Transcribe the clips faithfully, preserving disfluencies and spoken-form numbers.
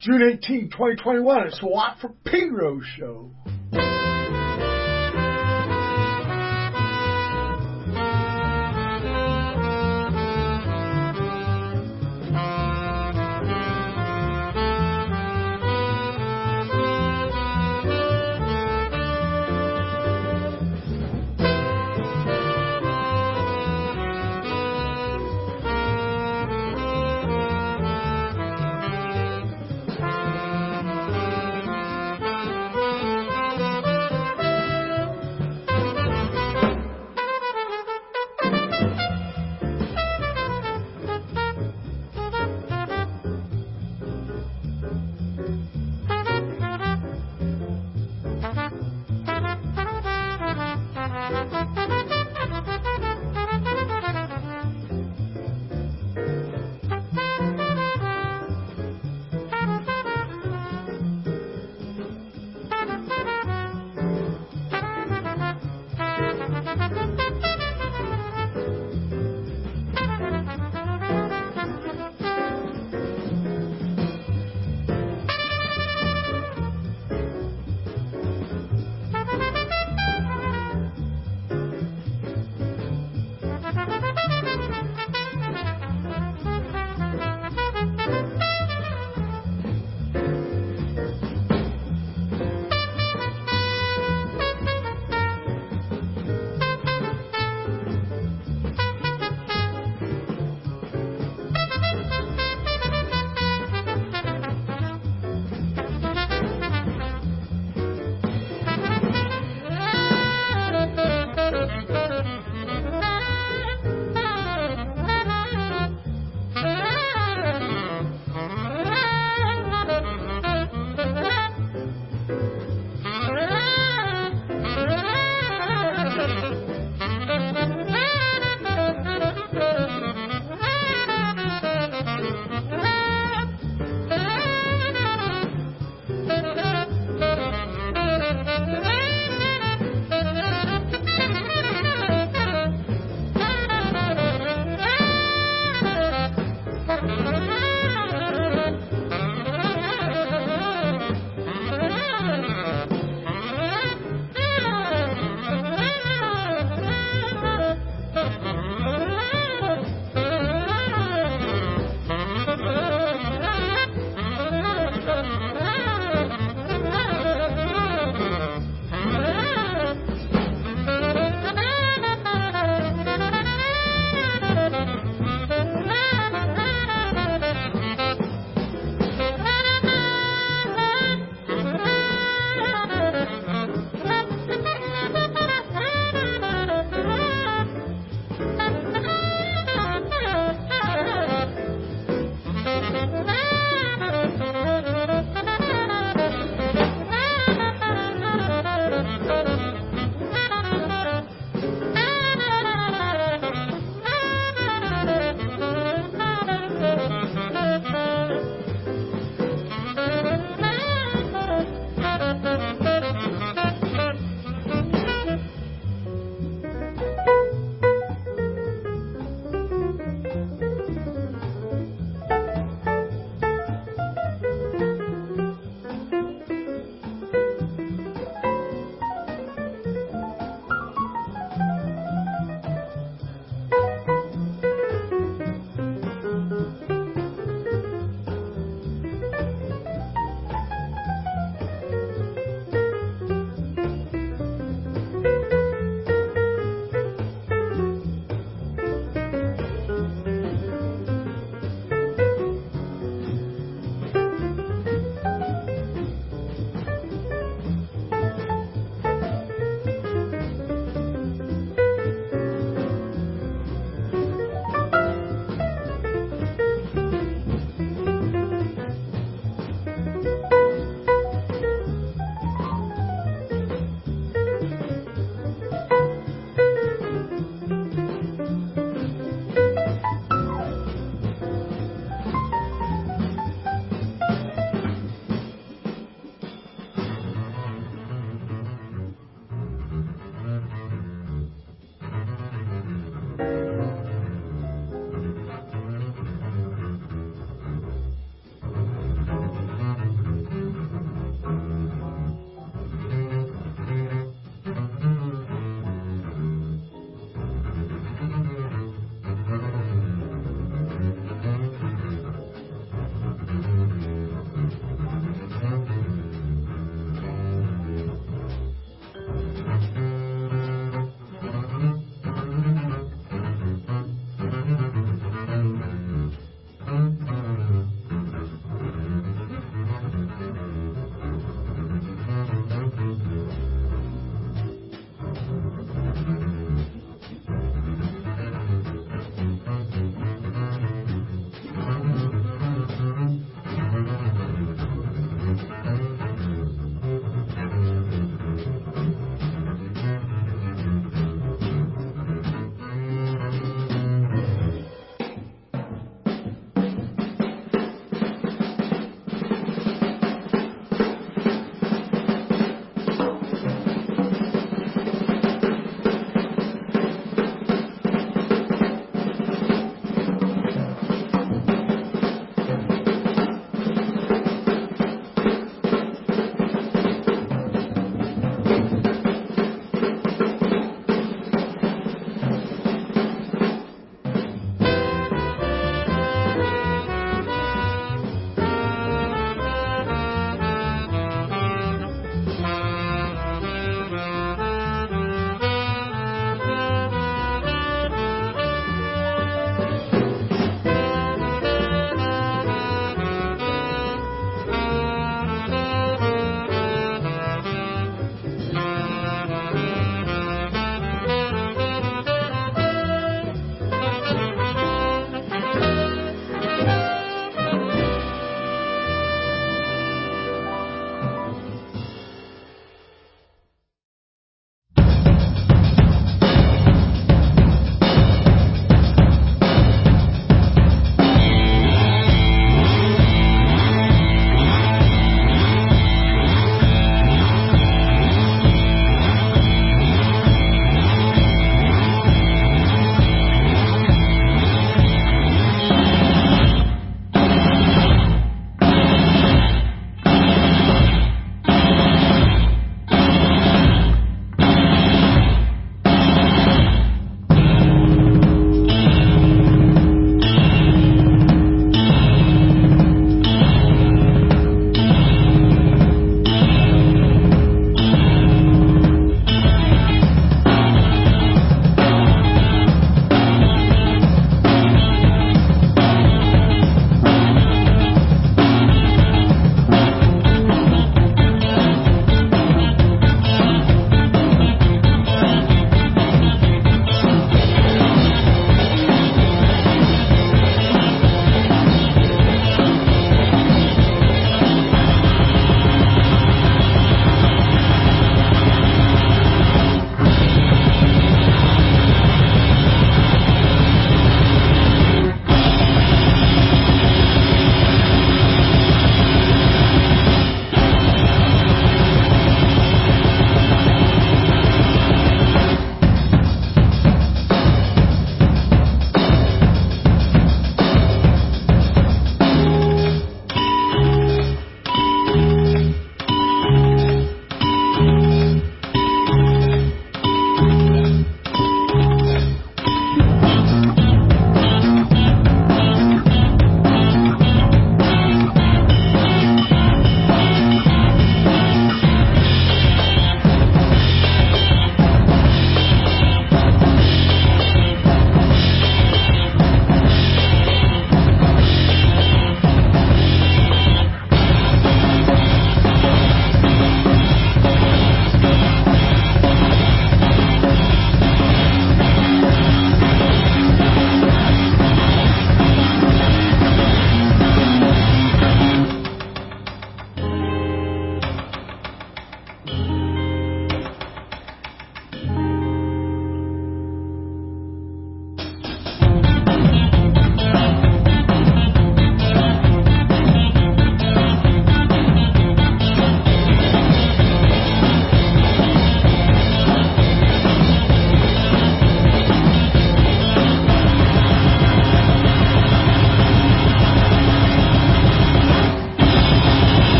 June eighteenth, twenty twenty-one, it's the Watt from Pedro show.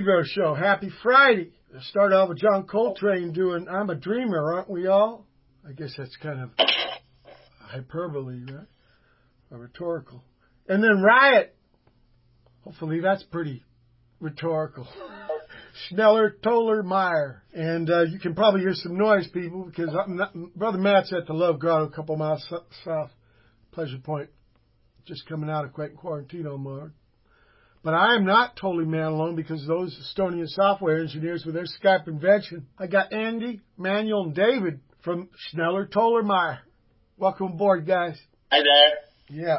Pedro Show. Happy Friday. Let's start out with John Coltrane doing I'm a Dreamer, aren't we all? I guess that's kind of hyperbole, right? Or rhetorical. And then Riot. Hopefully that's pretty rhetorical. Schneller, Toller, Meyer. And uh, you can probably hear some noise, people, because I'm not, Brother Matt's at the Love Grotto a couple miles south, Pleasure Point, just coming out of Quentin Quarantino mode. But I am not totally man alone because those Estonian software engineers with their Skype invention. I got Andy, Manuel, and David from Schneller, Toller, Meyer. Welcome aboard, guys. Hi there. Yeah.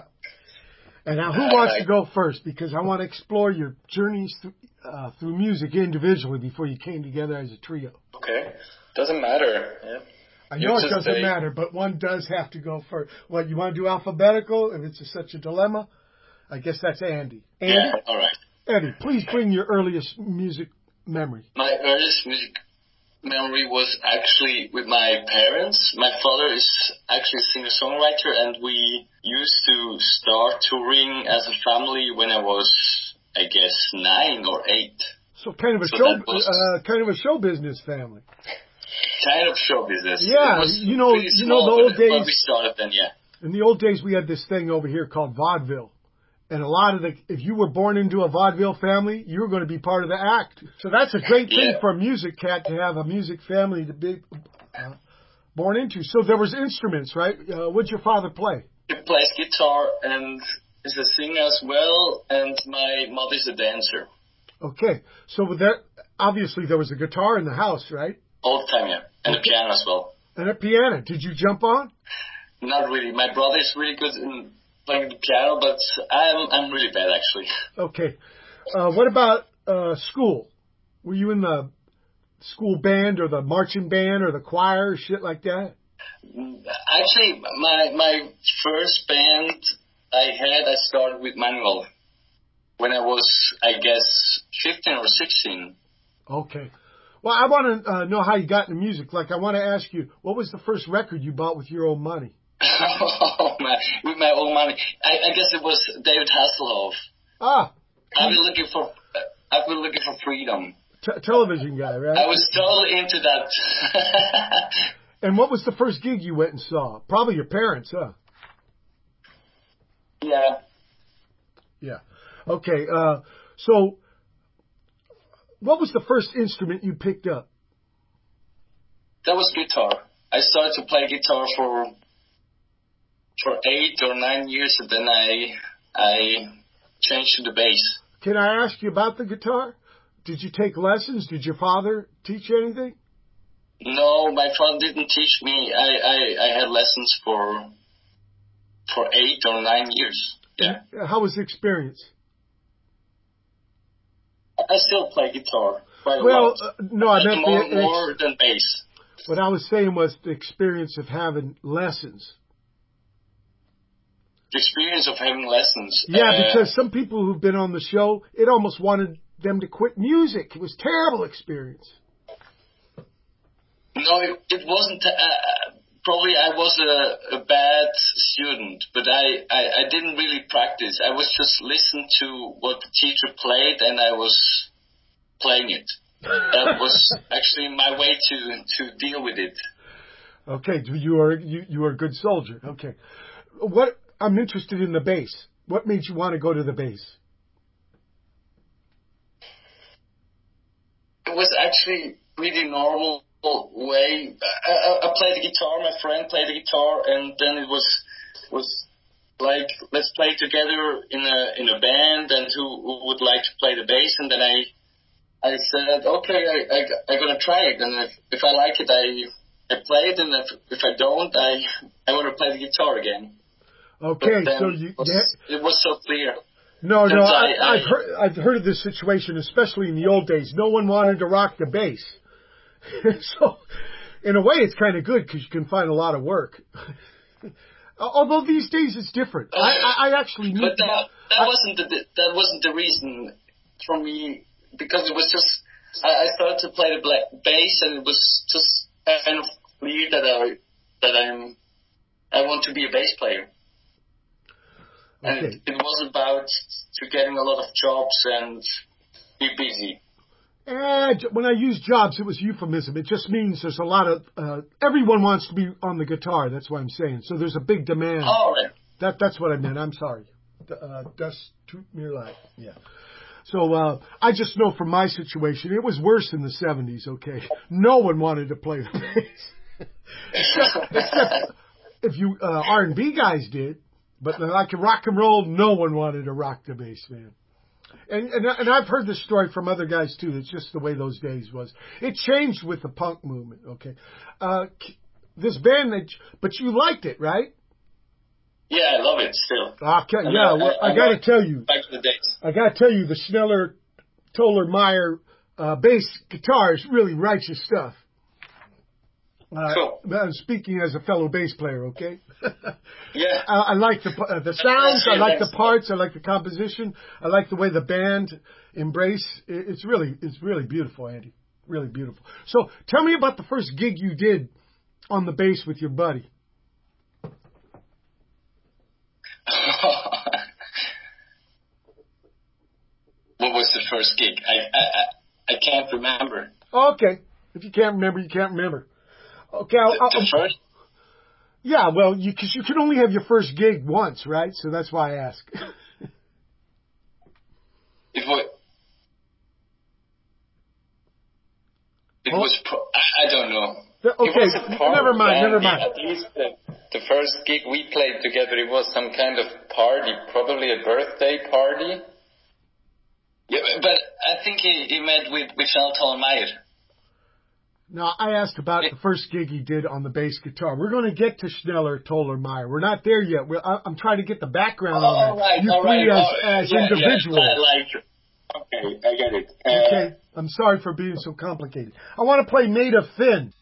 And now, who wants to go first? Because I want to explore your journeys through, uh, through music individually before you came together as a trio. Okay. Doesn't matter. Yeah. I know it doesn't say. matter, but one does have to go first. What, you want to do alphabetical if it's a, such a dilemma? I guess that's Andy. Andy? Yeah, all right. Andy, please bring your earliest music memory. My earliest music memory was actually with my parents. My father is actually a singer-songwriter, and we used to start touring as a family when I was, I guess, nine or eight. So kind of a so show, was, uh, kind of a show business family. Kind of show business. Yeah, you know, you small, know the old days. When we started then, yeah. In the old days, we had this thing over here called vaudeville. And a lot of the, if you were born into a vaudeville family, you were going to be part of the act. So that's a great thing yeah. for a music cat to have a music family to be uh, born into. So there was instruments, right? Uh, what'd your father play? He plays guitar and is a singer as well, and my mother's a dancer. Okay. So with that, obviously there was a guitar in the house, right? All the time, yeah. And okay. a piano as well. And a piano. Did you jump on? Not really. My brother is really good in playing the piano, but I'm I'm really bad actually. Okay. Uh, what about uh, school? Were you in the school band or the marching band or the choir or shit like that? Actually, my my first band I had, I started with Manuel when I was, I guess, fifteen or sixteen. Okay. Well, I want to uh, know how you got into music. Like, I want to ask you, what was the first record you bought with your own money? Oh, my, with my own money. I, I guess it was David Hasselhoff. Ah. I've been looking for, I've been looking for freedom. T- television guy, right? I was totally into that. And what was the first gig you went and saw? Probably your parents, huh? Yeah. Yeah. Okay. Uh, so, what was the first instrument you picked up? That was guitar. I started to play guitar for for eight or nine years, and then I I changed to the bass. Can I ask you about the guitar? Did you take lessons? Did your father teach you anything? No, my father didn't teach me. I, I, I had lessons for for eight or nine years. Yeah. How was the experience? I still play guitar quite a well, lot. Uh, no, I meant more, the, more than bass. What I was saying was the experience of having lessons. The experience of having lessons. Yeah, uh, because some people who've been on the show, it almost wanted them to quit music. It was a terrible experience. No, it, it wasn't. Uh, probably I was a, a bad student, but I, I, I didn't really practice. I was just listening to what the teacher played, and I was playing it. That was actually my way to, to deal with it. Okay, you are you, you are a good soldier. Okay, what I'm interested in the bass. What made you want to go to the bass? It was actually really normal way. I, I, I played the guitar. My friend played the guitar, and then it was was like, let's play together in a in a band, and who, who would like to play the bass? And then I I said, okay, I, I I'm gonna try it, and if, if I like it, I I play it, and if if I don't, I I want to play the guitar again. Okay, so you it was, it was so clear. No, no, I, I, I've heard I've heard of this situation, especially in the old days. No one wanted to rock the bass. So, in a way, it's kind of good because you can find a lot of work. Although these days it's different. Uh, I, I actually knew. But that, that I, wasn't the that wasn't the reason for me, because it was just I, I started to play the black bass, and it was just kind of clear that I that I'm I want to be a bass player. Okay. And it, it was about to getting a lot of jobs and be busy. Eh, j- when I use jobs, it was euphemism. It just means there's a lot of, uh, everyone wants to be on the guitar. That's what I'm saying. So there's a big demand. All right. That, that's what I meant. I'm sorry. D- Uh, das tut mir leid. Yeah. So, uh, I just know from my situation, it was worse in the seventies, okay? No one wanted to play the bass. except, except if you, uh, R and B guys did. But like in rock and roll, no one wanted to rock the bass, man. And, and and I've heard this story from other guys too. It's just the way those days was. It changed with the punk movement. Okay, uh, this band that, but you liked it, right? Yeah, I love it still. Okay, I mean, yeah. Well, I, I, I got to love tell you, back to the days. I got to tell you, the Schneller Toller Meyer uh, bass guitar is really righteous stuff. Uh, Cool. I'm speaking as a fellow bass player, okay? Yeah. I, I like the uh, the sounds. I like the parts. I like the composition. I like the way the band embrace. It, it's really it's really beautiful, Andy. Really beautiful. So tell me about the first gig you did on the bass with your buddy. What was the first gig? I, I I I can't remember. Okay, if you can't remember, you can't remember. Okay, I'll, The, I'll, the first. yeah. Well, you because you can only have your first gig once, right? So that's why I ask. It was. It Oh. was. Pro- I, I don't know. Okay, It was a party, never mind, never Andy. mind. At least the, the first gig we played together, it was some kind of party, probably a birthday party. Yeah, but I think he, he met with with Charlton Meyer. No, I asked about the first gig he did on the bass guitar. We're going to get to Schneller, Toller, Meyer. We're not there yet. We're, I, I'm trying to get the background Oh, on that. all right, you all three right. as, Oh, as yeah, individuals. Yeah, like, okay, I get it. Uh, Okay, I'm sorry for being so complicated. I want to play Made of Thin.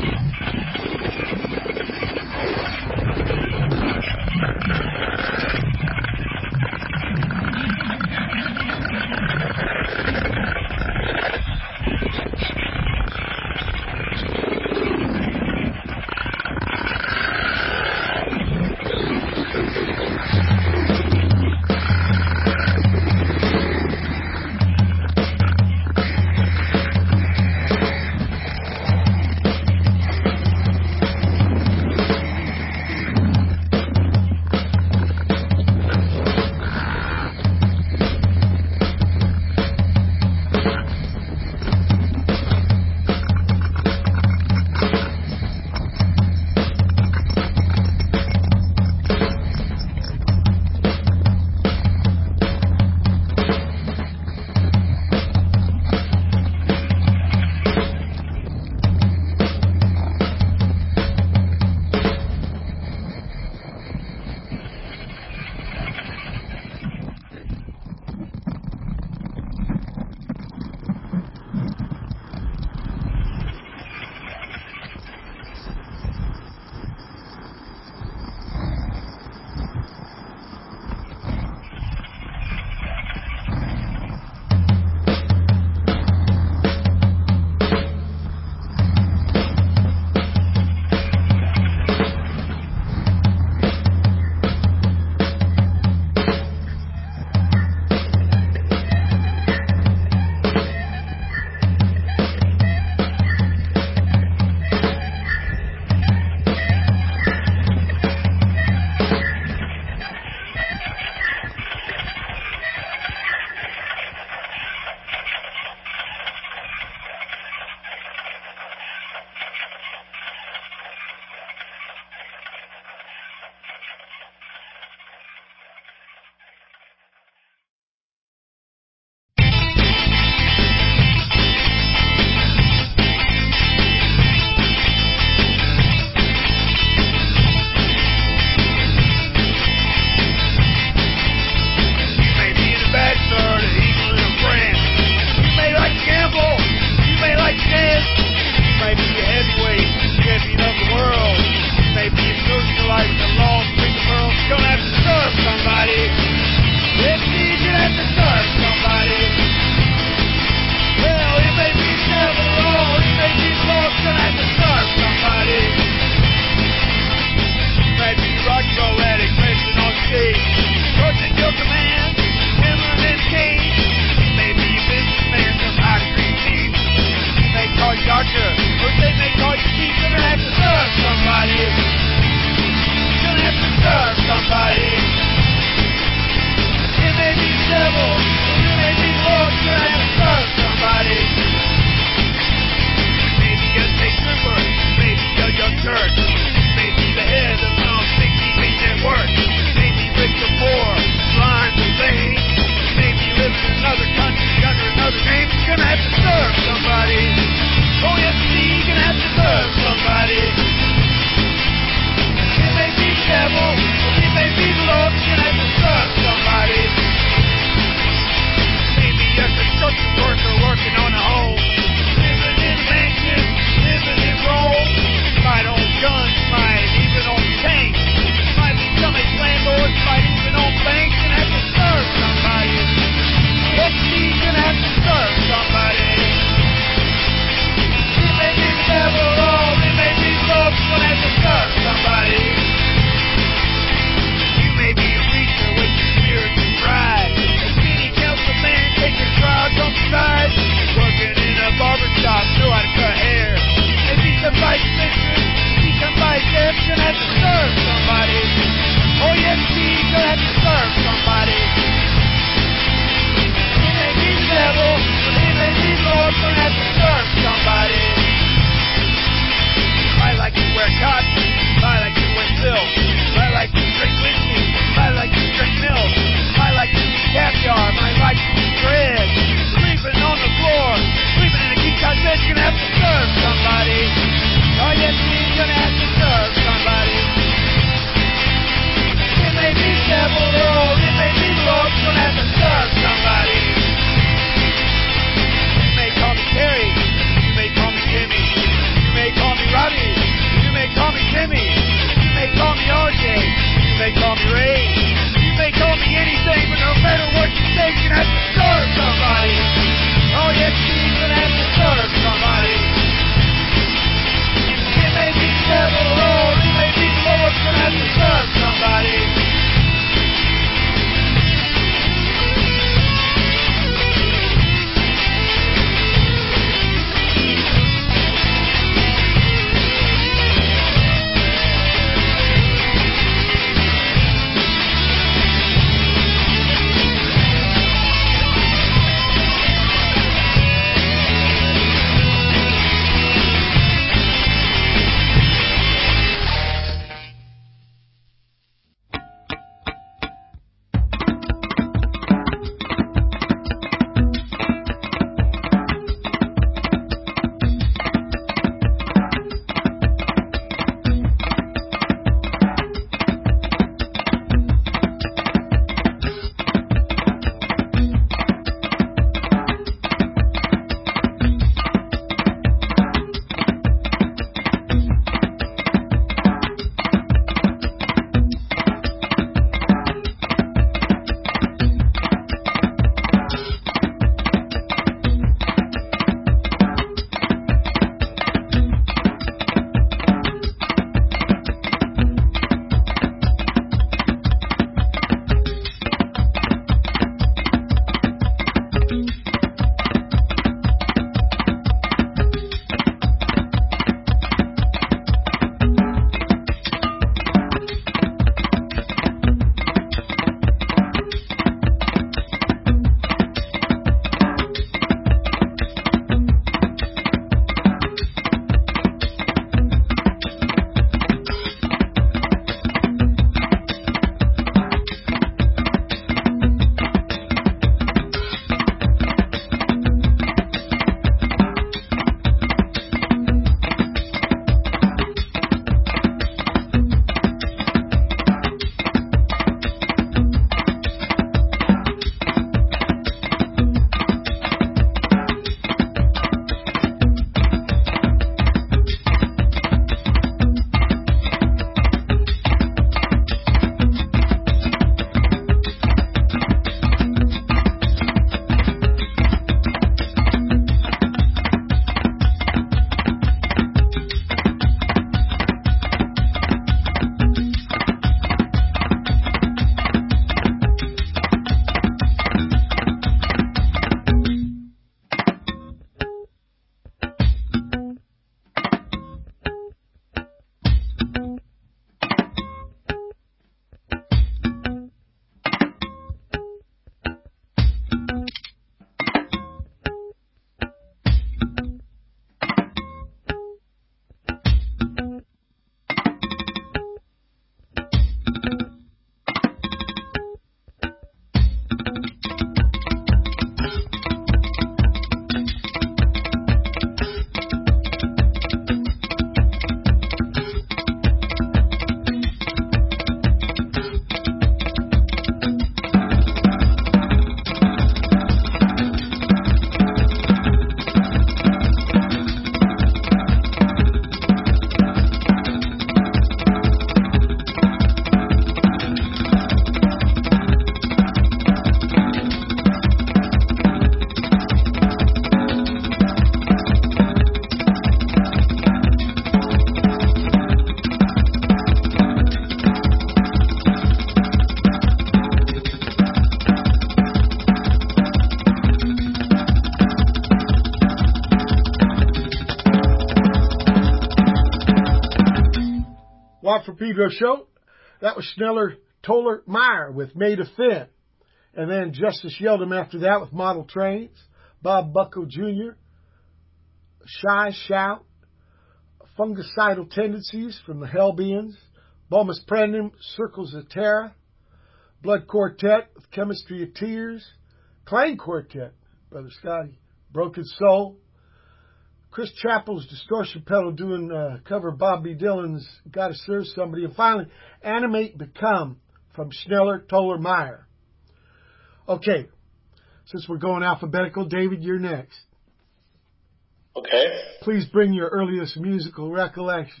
for Pedro Show. That was Schneller, Toller, Meyer with Made of Thin. And then Justice yelled him after that with Model Trains. Bob Bucko Junior Shy Shout. Fungicidal Tendencies from the Hellbeans. Bomus Prendum, Circles of Terra. Blood Quartet with Chemistry of Tears. Clang Quartet, Brother Scotty. Broken Soul. Chris Chappell's Distortion Pedal doing uh, cover Bob B. Dylan's Gotta Serve Somebody. And finally, Animate Become from Schneller, Toller, Meyer. Okay, since we're going alphabetical, David, you're next. Okay. Please bring your earliest musical recollection.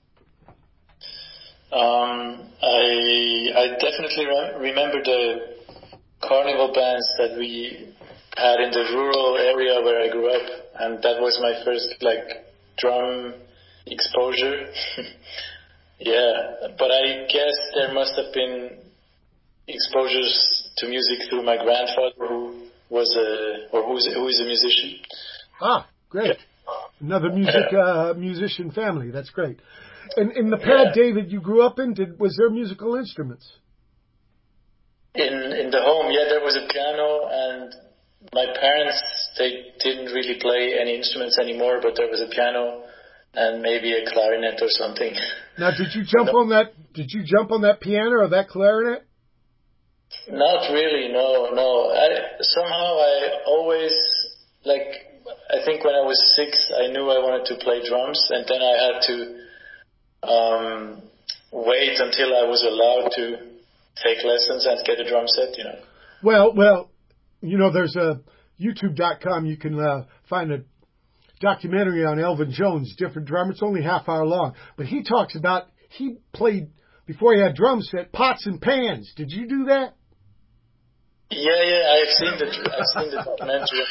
Um, I I definitely re- remember the carnival bands that we had in the rural area where I grew up, and that was my first like drum exposure. Yeah, but I guess there must have been exposures to music through my grandfather, who was a or who's who is a musician. Ah, great! Another music uh, musician family. That's great. And in the pad, yeah. David, you grew up in, did was there musical instruments? In in the home, yeah, there was a piano, and my parents, they didn't really play any instruments anymore, but there was a piano and maybe a clarinet or something. Now, did you jump no. on that? Did you jump on that piano or that clarinet? Not really, no, no. I, somehow I always, like, I think when I was six, I knew I wanted to play drums, and then I had to um, wait until I was allowed to take lessons and get a drum set, you know. Well, well, you know, there's a YouTube dot com. You can uh, find a documentary on Elvin Jones, different drummer. It's only half hour long, but he talks about he played before he had drum set pots and pans. Did you do that? Yeah, yeah, I've seen the I've seen the documentary.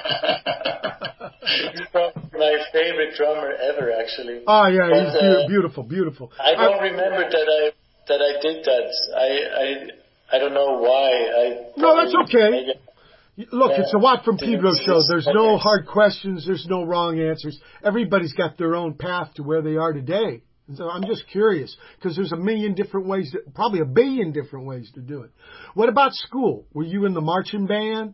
He's probably my favorite drummer ever, actually. Oh yeah, but, he's uh, beautiful, beautiful. I don't I, remember that I that I did that. I I I don't know why. I no, that's okay. Maybe, Look, yeah, it's a Watt from Pedro show. There's no hard questions. There's no wrong answers. Everybody's got their own path to where they are today. And so I'm just curious, because there's a million different ways, to, probably a billion different ways to do it. What about school? Were you in the marching band?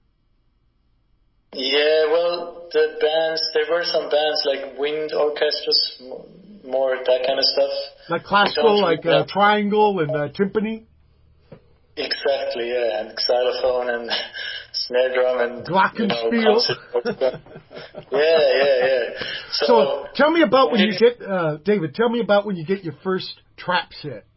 Yeah, well, the bands, there were some bands like wind orchestras, more that kind of stuff. Like classical, like uh, triangle and uh, timpani? Exactly, yeah, and xylophone and snare drum and glockenspiel. You know, yeah, yeah, yeah. So, so tell me about when you get, uh, David. Tell me about when you get your first trap set.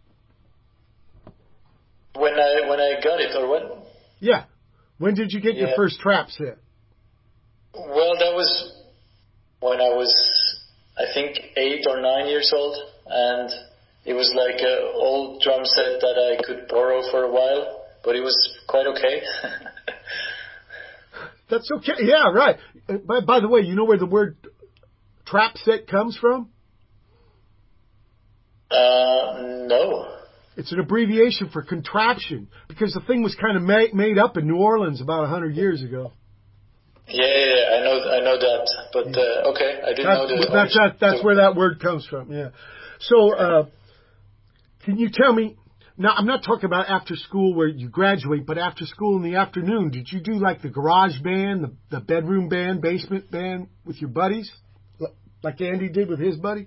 When I when I got it, or what? Yeah, when did you get yeah. your first trap set? Well, that was when I was, I think, eight or nine years old, and it was like an old drum set that I could borrow for a while, but it was quite okay. That's okay. Yeah, right. By, by the way, you know where the word trap set comes from? Uh, no. It's an abbreviation for contraption, because the thing was kind of made, made up in New Orleans about a hundred years ago. Yeah, yeah, yeah, I know, I know that, but uh, okay, I didn't that's, know the. That's that, that's where that word comes from. Yeah. So, uh, can you tell me? Now, I'm not talking about after school where you graduate, but after school in the afternoon, did you do like the garage band, the, the bedroom band, basement band with your buddies, like Andy did with his buddy?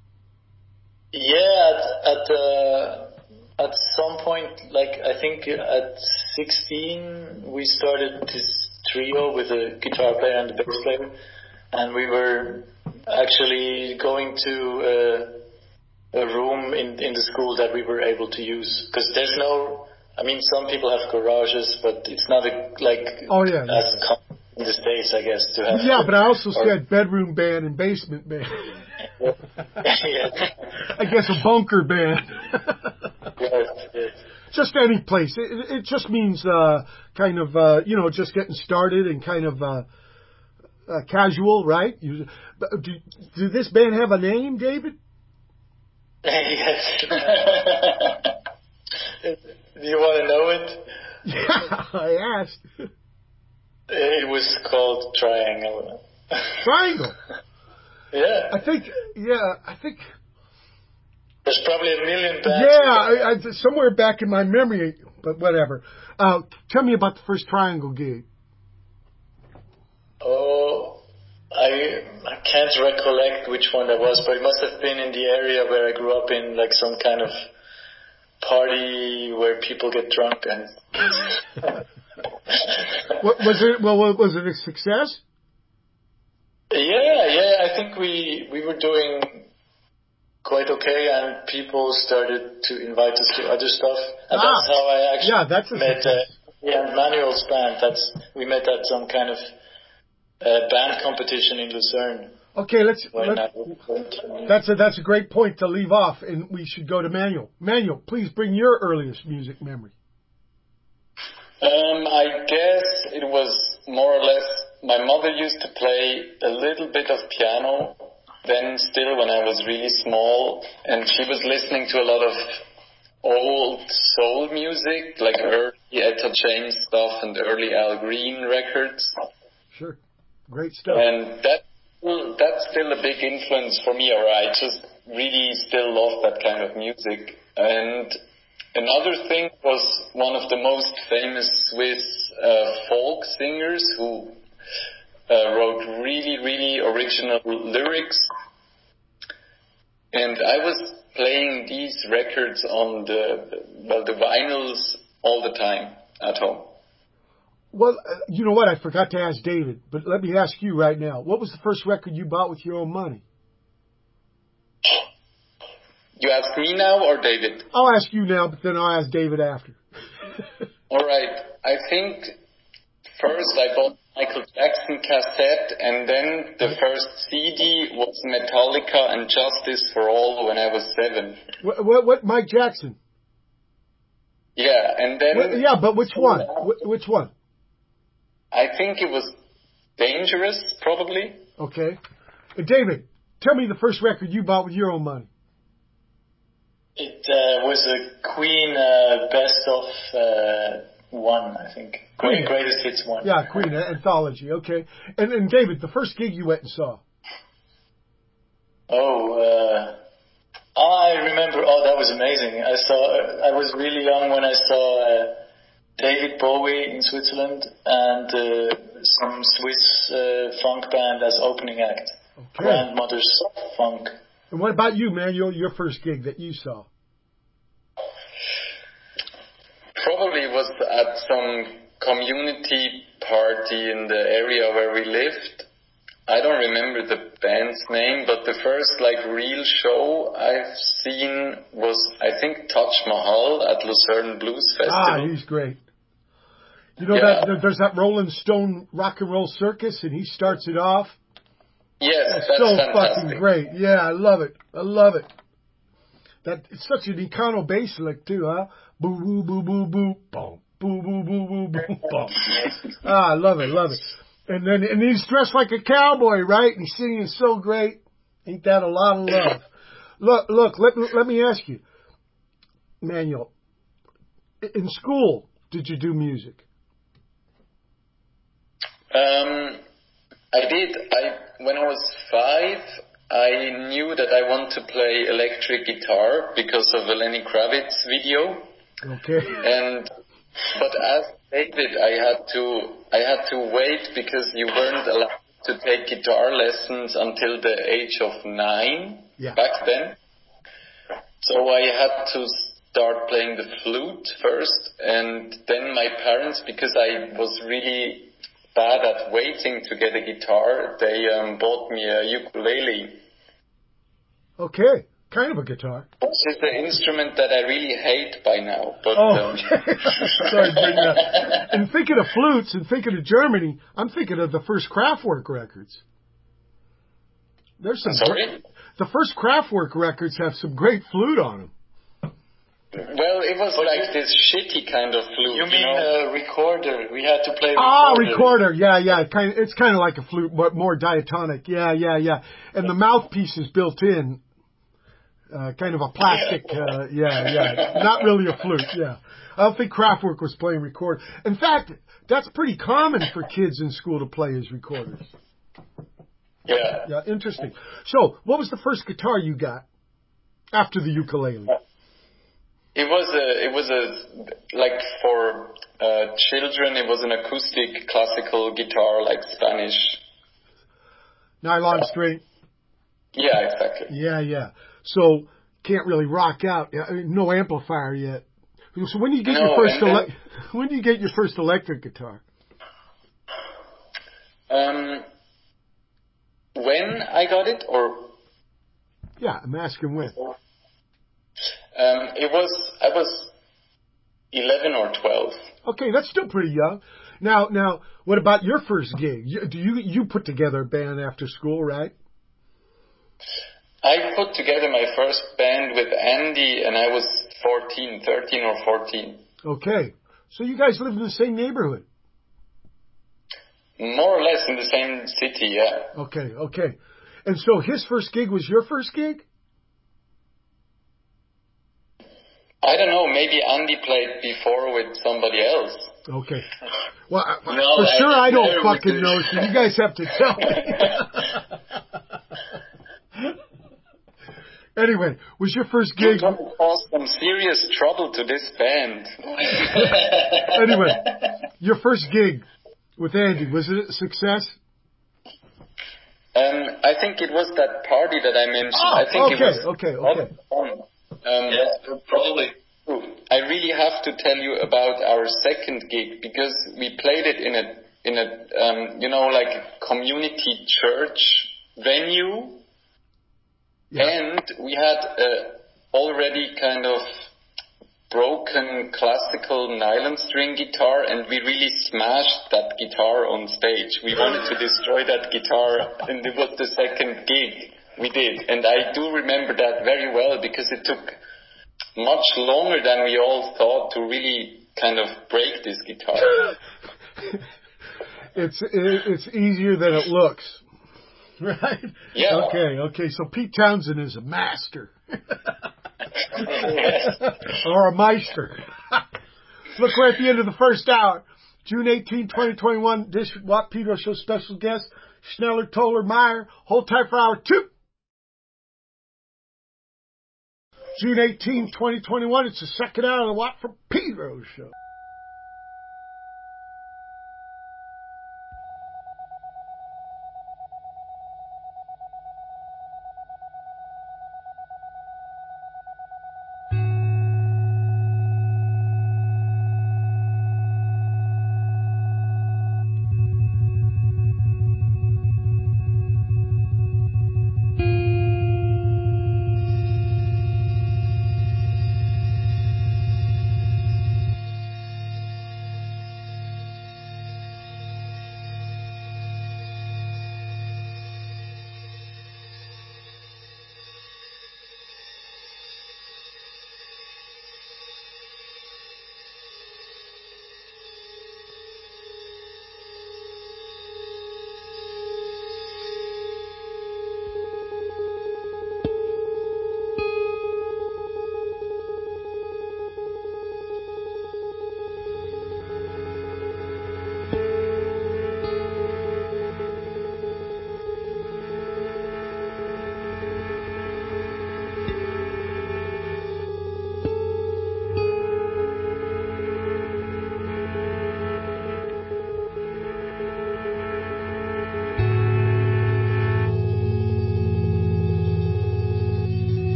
Yeah, at at, uh, at some point, like I think at sixteen, we started this trio with a guitar player and a bass player, and we were actually going to uh, a room in in the school that we were able to use, because there's no, I mean, some people have garages, but it's not a, like oh yeah, as yeah. common in the States, I guess, to have. Yeah, but I also or, said bedroom band and basement band. yeah. Yeah. I guess a bunker band. Yes, yes. Just any place. It, it just means uh, kind of, uh, you know, just getting started and kind of uh, uh, casual, right? You, do, do this band have a name, David? Yes. Do you want to know it? Yeah, I asked. It was called Triangle. Triangle? Yeah. I think, yeah, I think... There's probably a million bands. Yeah, I, I, somewhere back in my memory, but whatever. Uh, tell me about the first Triangle gig. Oh, I I can't recollect which one that was, but it must have been in the area where I grew up in, like some kind of party where people get drunk and. What, was it? Well, was it a success? Yeah, yeah. I think we we were doing quite okay, and people started to invite us to other stuff, and ah, that's how I actually yeah, that's a met. Uh, yeah, Manuel's band. That's we met at some kind of uh, band competition in Lucerne. Okay, let's. let's that's a that's a great point to leave off, and we should go to Manuel. Manuel, please bring your earliest music memory. Um, I guess it was more or less. My mother used to play a little bit of piano. Then, still, when I was really small, and she was listening to a lot of old soul music, like early Etta James stuff and early Al Green records. Sure, great stuff. And that that's still a big influence for me. Or I just really still love that kind of music. And another thing was one of the most famous Swiss uh, folk singers who uh, wrote really, really original lyrics. And I was playing these records on the, well, the vinyls all the time at home. Well, uh, you know what? I forgot to ask David, but let me ask you right now. What was the first record you bought with your own money? You ask me now or David? I'll ask you now, but then I'll ask David after. All right. I think first I bought Michael Jackson cassette, and then the first C D was Metallica and Justice for All when I was seven. What, what, what Mike Jackson? Yeah, and then... What, yeah, but which one? Wh- which one? I think it was Dangerous, probably. Okay. Uh, David, tell me the first record you bought with your own money. It uh, was a Queen uh, best of uh, one, I think. Queen Greatest Hits one. Yeah, Queen anthology. Okay. And and David, the first gig you went and saw. Oh, uh, I remember. Oh, that was amazing. I saw. I was really young when I saw uh, David Bowie in Switzerland and uh, some Swiss uh, funk band as opening act. Okay. Grandmother's Funk. And what about you, man? Your your first gig that you saw? Probably was at some community party in the area where we lived. I don't remember the band's name, but the first like real show I've seen was, I think, Taj Mahal at Lucerne Blues Festival. Ah, he's great. You know yeah. that there's that Rolling Stone Rock and Roll Circus, and he starts it off. Yes, that's, that's so fantastic. fucking great. Yeah, I love it. I love it. That it's such an Econo bass lick too, huh? Boo boo boo boo boo boom. Boo boo boo boo boom boom. Ah, I love it, love it. And then and he's dressed like a cowboy, right? And he's singing so great. Ain't that a lot of love? Look, look. Let me let me ask you, Manuel. In school, did you do music? Um, I did. I when I was five, I knew that I want to play electric guitar because of a Lenny Kravitz video. Okay. And but as David, I had to I had to wait because you weren't allowed to take guitar lessons until the age of nine yeah. back then. So I had to start playing the flute first, and then my parents, because I was really bad at waiting to get a guitar, they um, bought me a ukulele. Okay. Kind of a guitar. Which is the instrument that I really hate by now. But, oh, um... okay. Sorry to bring that up. And thinking of flutes and thinking of Germany, I'm thinking of the first Kraftwerk records. There's some. Sorry? Great, the first Kraftwerk records have some great flute on them. Well, it was like this shitty kind of flute. You mean you know? a recorder? We had to play recorder. Ah, recorder. Yeah, yeah. Kind of, it's kind of like a flute, but more diatonic. Yeah, yeah, yeah. And the mouthpiece is built in. Uh, kind of a plastic, uh, yeah, yeah, not really a flute, yeah. I don't think Kraftwerk was playing record. In fact, that's pretty common for kids in school to play as recorders. Yeah. Yeah, interesting. So, what was the first guitar you got? After the ukulele. It was a, it was a, like for uh, children, it was an acoustic classical guitar, like Spanish. Nylon string. Yeah, exactly. Yeah, yeah. So can't really rock out. No amplifier yet. So when do you get no, your first then, ele- when do you get your first electric guitar? Um, when I got it, or yeah, I'm asking when. Um, it was I was eleven or twelve. Okay, that's still pretty young. Now, now, what about your first gig? You, do you you put together a band after school, right? I put together my first band with Andy, and I was fourteen, thirteen or fourteen. Okay, so you guys lived in the same neighborhood. More or less in the same city, yeah. Okay, okay. And so his first gig was your first gig? I don't know, maybe Andy played before with somebody else. Okay. Well, I, no, for I sure I don't never fucking know, so you guys have to tell me. Anyway, was your first gig... You're going to cause some serious trouble to this band. Anyway, your first gig with Andy, was it a success? Um, I think it was that party that I mentioned. Oh, I think okay, it was okay, okay. fun. Um, yeah, probably. I really have to tell you about our second gig because we played it in a in a um, you know like community church venue, Yeah. and we had a already kind of broken classical nylon string guitar, and we really smashed that guitar on stage. We wanted to destroy that guitar, and it was the second gig we did, and I do remember that very well because it took much longer than we all thought to really kind of break this guitar. it's it, it's easier than it looks, right? Yeah. Okay, okay. So Pete Townsend is a master, or a meister. Look, we're at the end of the first hour. June eighteenth, twenty twenty-one. This Watt Pedro Show special guest Schneller, Toller, Meyer. Hold tight for hour two. June eighteenth, twenty twenty-one. It's the second hour of the Watt from Pedro Show.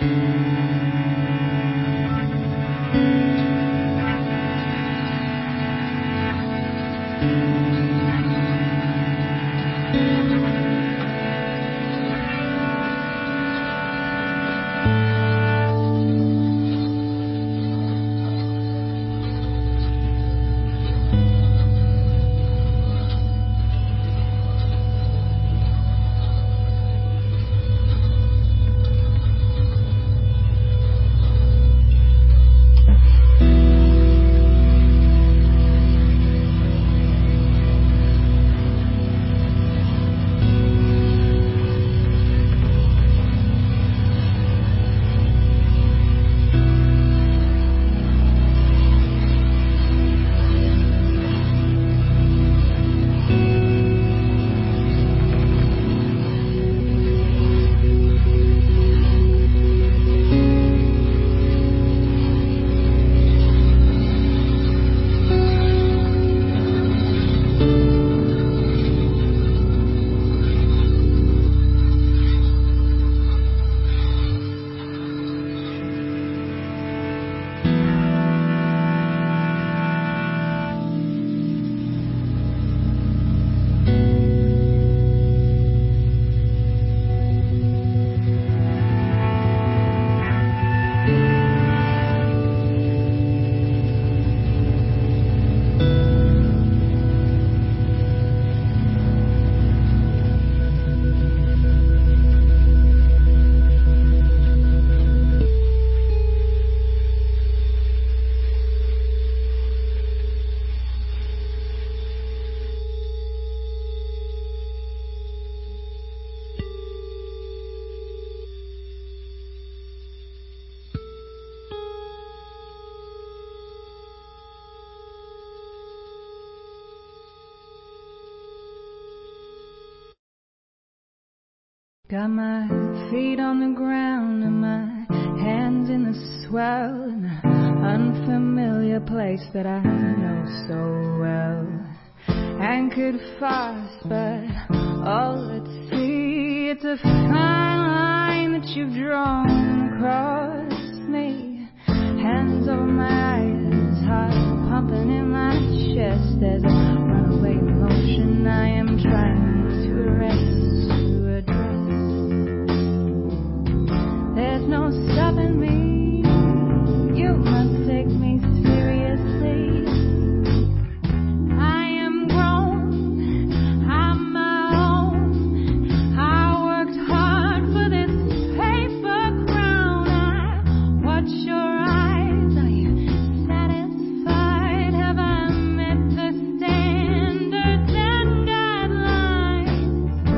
Got my feet on the ground and my hands in the swell in an unfamiliar place that I know so well. Anchored fast, but oh, let's see, it's a fine line that you've drawn across me. Hands over my eyes, heart pumping in my chest. There's a runaway emotion I am trying to arrest, to address. There's no stopping me, you must take me seriously. I am grown, I'm my own. I worked hard for this paper crown. I watch your eyes, are you satisfied? Have I met the standards and guidelines?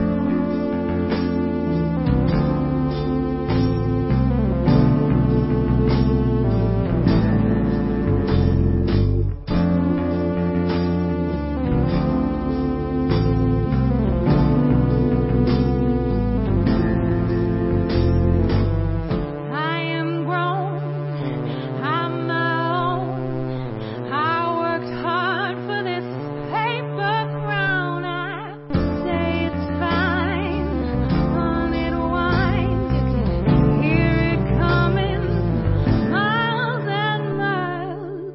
I am grown, I'm my own. I worked hard for this paper crown. I say it's fine, on it winds. You can hear it coming, miles and miles.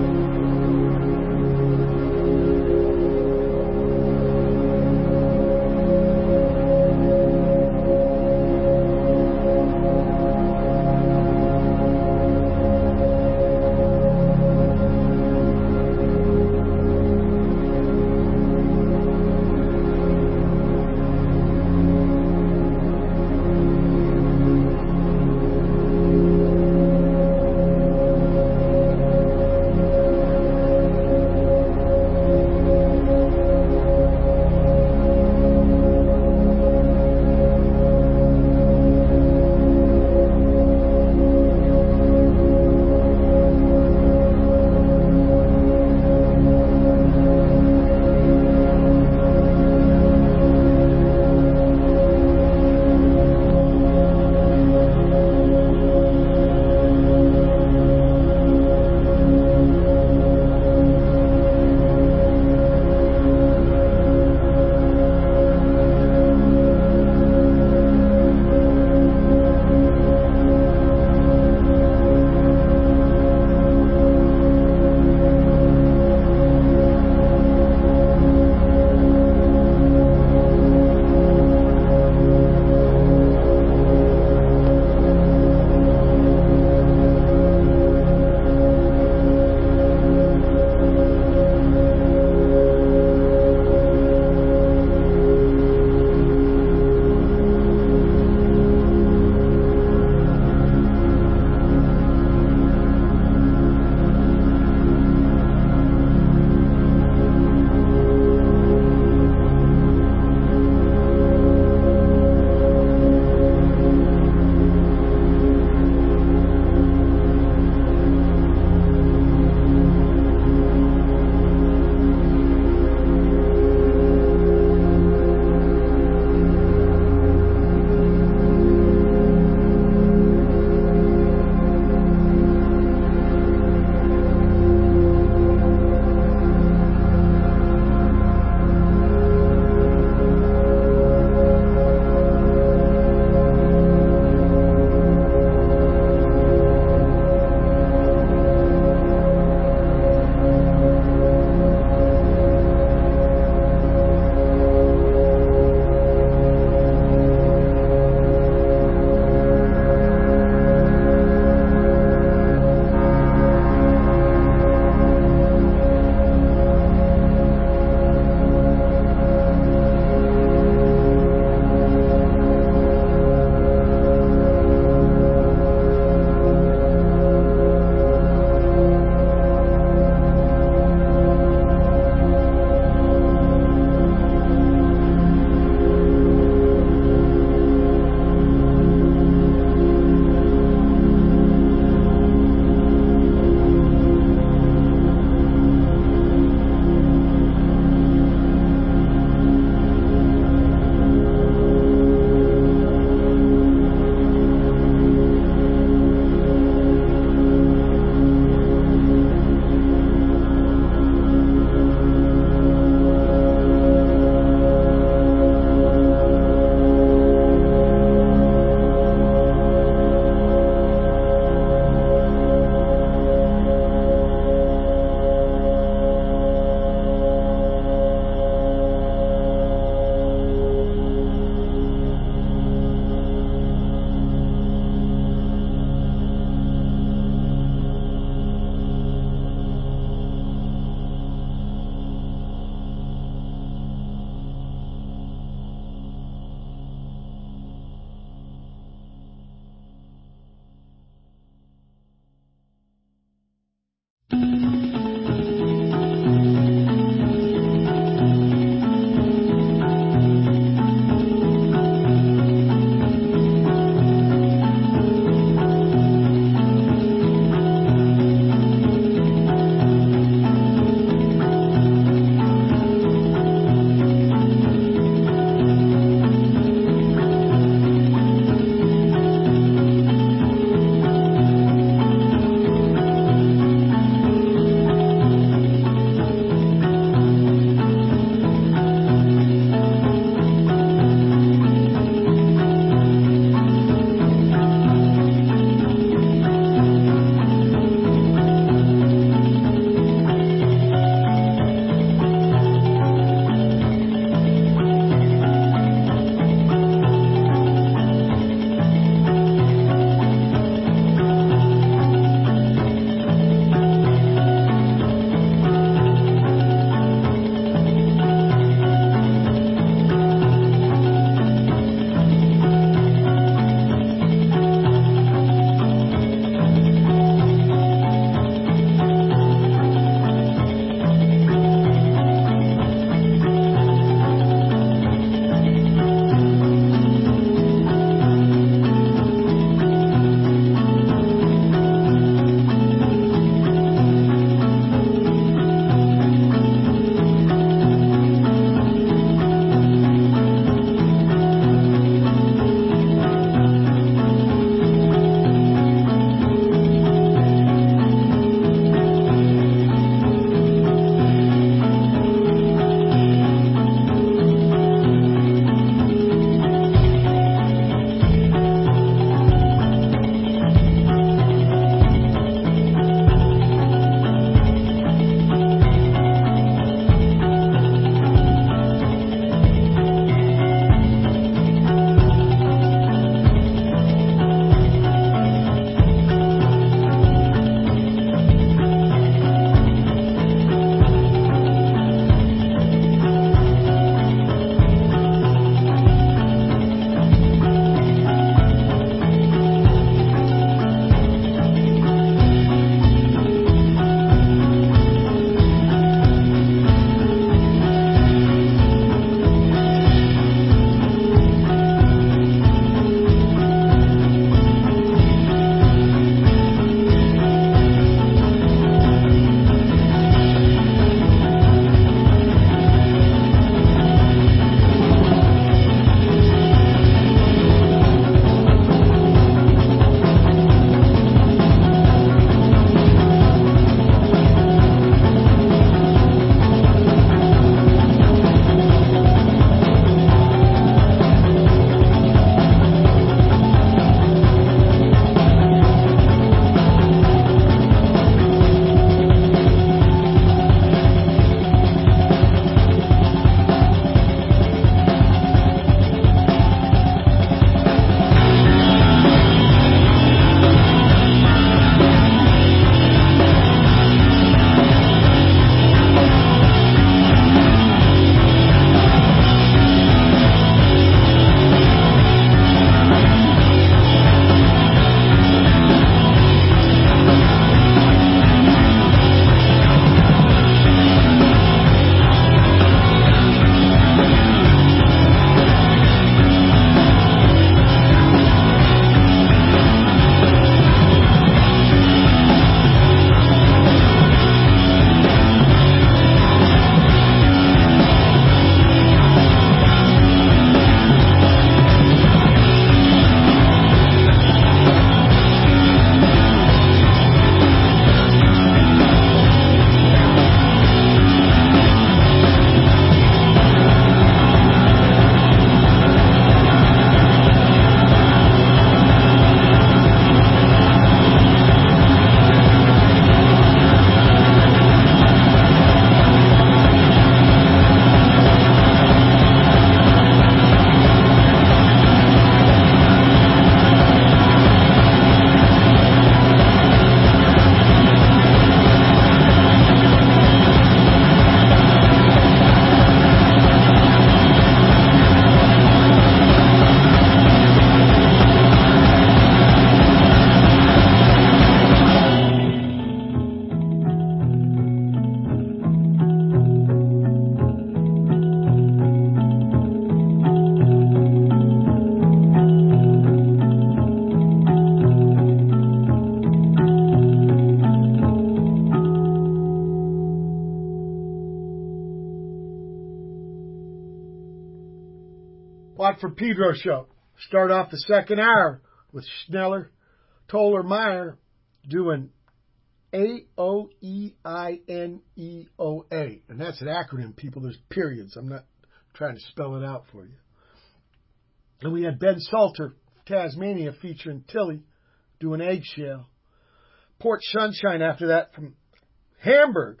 Watford Pedro Show. Start off the second hour with Schneller, Toller, Meyer doing A O E I N E O A. And that's an acronym, people. There's periods. I'm not trying to spell it out for you. And we had Ben Salter, Tasmania, featuring Tilly, doing Eggshell. Port Sunshine after that from Hamburg.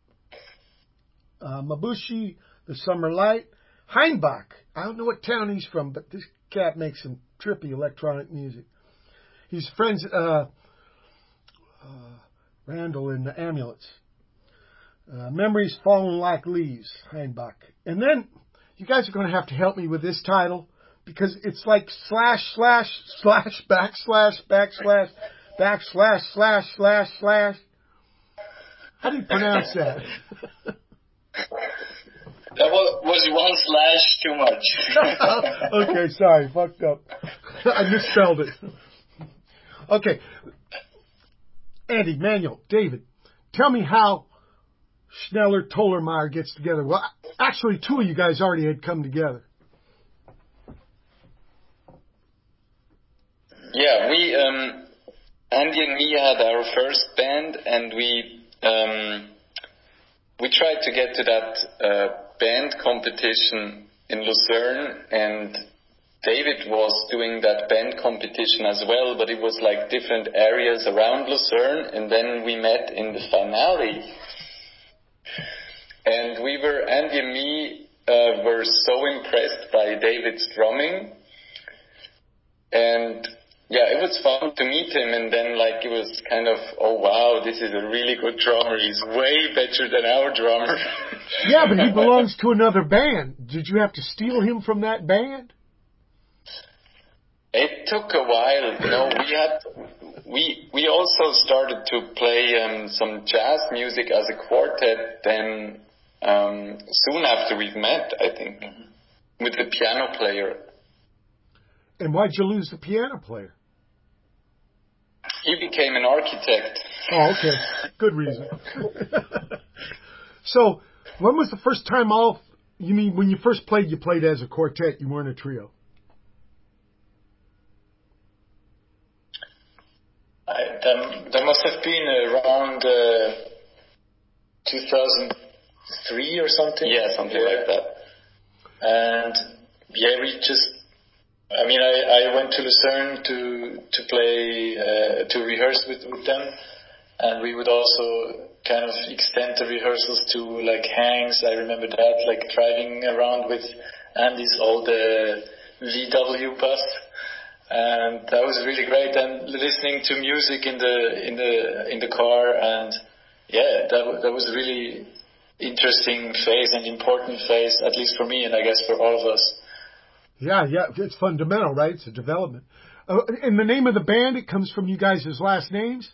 Uh, Mabushi, The Summer Light. Heinbach. I don't know what town he's from, but this cat makes some trippy electronic music. He's friends, uh, uh, Randall in the Amulets. Uh, Memories Falling Like Leaves, Heinbach. And then, you guys are going to have to help me with this title, because it's like slash, slash, slash, backslash, backslash, backslash, slash, slash, slash. How do you pronounce that? That was, was one slash too much. Okay, sorry, fucked up. I misspelled it. Okay. Andy, Manuel, David, tell me how Schneller, Tollermeyer gets together. Well, actually, two of you guys already had come together. Yeah, we, um, Andy and me had our first band, and we, um, we tried to get to that, uh, band competition in Lucerne, and David was doing that band competition as well, but it was like different areas around Lucerne, and then we met in the finale. And we were, Andy and me, uh, were so impressed by David's drumming, and yeah, it was fun to meet him, and then like it was kind of, oh wow, this is a really good drummer. He's way better than our drummer. Yeah, but he belongs to another band. Did you have to steal him from that band? It took a while, you know. We had, we we also started to play um, some jazz music as a quartet. Then um, soon after we've met, I think, mm-hmm. with the piano player. And why'd you lose the piano player? He became an architect. Oh, okay. Good reason. So, when was the first time all, you mean when you first played, you played as a quartet, you weren't a trio? I, that, that must have been around uh, two thousand three or something. Yeah, something yeah. like that. And yeah, we just, I mean, I, I went to Lucerne to to play, uh, to rehearse with, with them, and we would also kind of extend the rehearsals to like hangs. I remember that, like driving around with Andy's old uh, V W bus, and that was really great. And listening to music in the in the in the car, and yeah, that that was a really interesting phase and important phase, at least for me, and I guess for all of us. Yeah, yeah, it's fundamental, right? It's a development. Uh, and the name of the band, it comes from you guys' last names?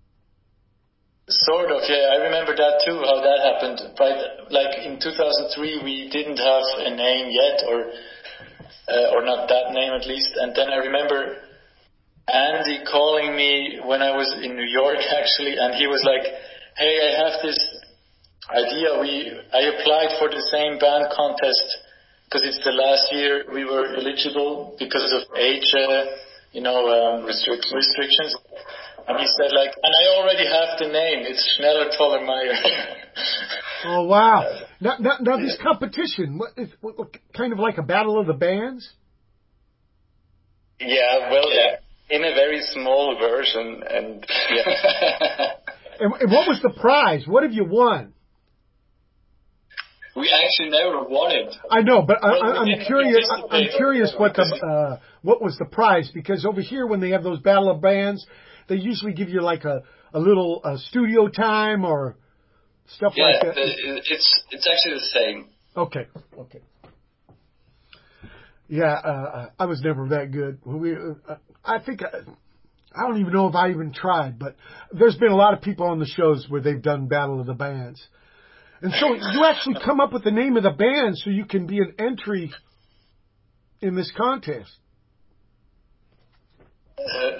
Sort of, yeah. I remember that too, how that happened. But like in two thousand three, we didn't have a name yet, or uh, or not that name at least. And then I remember Andy calling me when I was in New York, actually, and he was like, "Hey, I have this idea. We I applied for the same band contest." Because it's the last year we were eligible because of age, uh, you know, um, restrictions. restrictions. And he said, like, and I already have the name. It's Schneller, Tollermeyer. Oh, wow. Now, now, now this competition, what, is, what, what, kind of like a battle of the bands? Yeah, well, yeah. In a very small version. And, yeah. and, and what was the prize? What have you won? We actually never won it. I know, but well, I, I'm curious. I'm curious what the uh, what was the prize, because over here when they have those battle of bands, they usually give you like a a little uh, studio time or stuff yeah, like that. The, it's it's actually the same. Okay, okay. Yeah, uh, I was never that good. We, uh, I think I, I don't even know if I even tried, but there's been a lot of people on the shows where they've done battle of the bands. And so you actually come up with the name of the band so you can be an entry in this contest. Uh,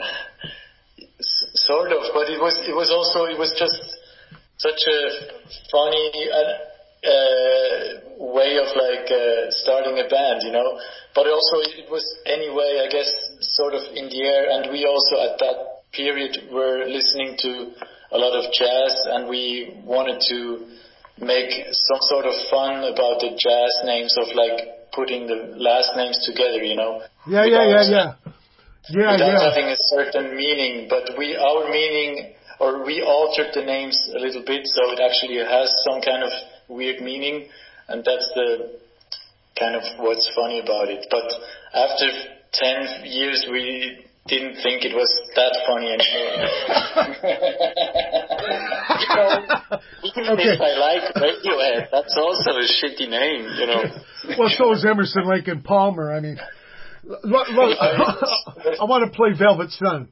sort of, but it was it was also it was just such a funny. Uh, uh, way of like uh, starting a band, you know. But also it was anyway, I guess, sort of in the air. And we also at that period were listening to a lot of jazz, and we wanted to make some sort of fun about the jazz names of like putting the last names together, you know. Yeah, yeah, yeah, yeah. Yeah, without yeah. having a certain meaning, but we our meaning, or we altered the names a little bit, so it actually has some kind of weird meaning, and that's the kind of what's funny about it. But after ten years, we didn't think it was that funny anymore. You know, even Okay. if I like Radiohead, that's also a shitty name, you know. Well, so is Emerson, Lake and Palmer. I mean, l- l- I want to play Velvet Sun.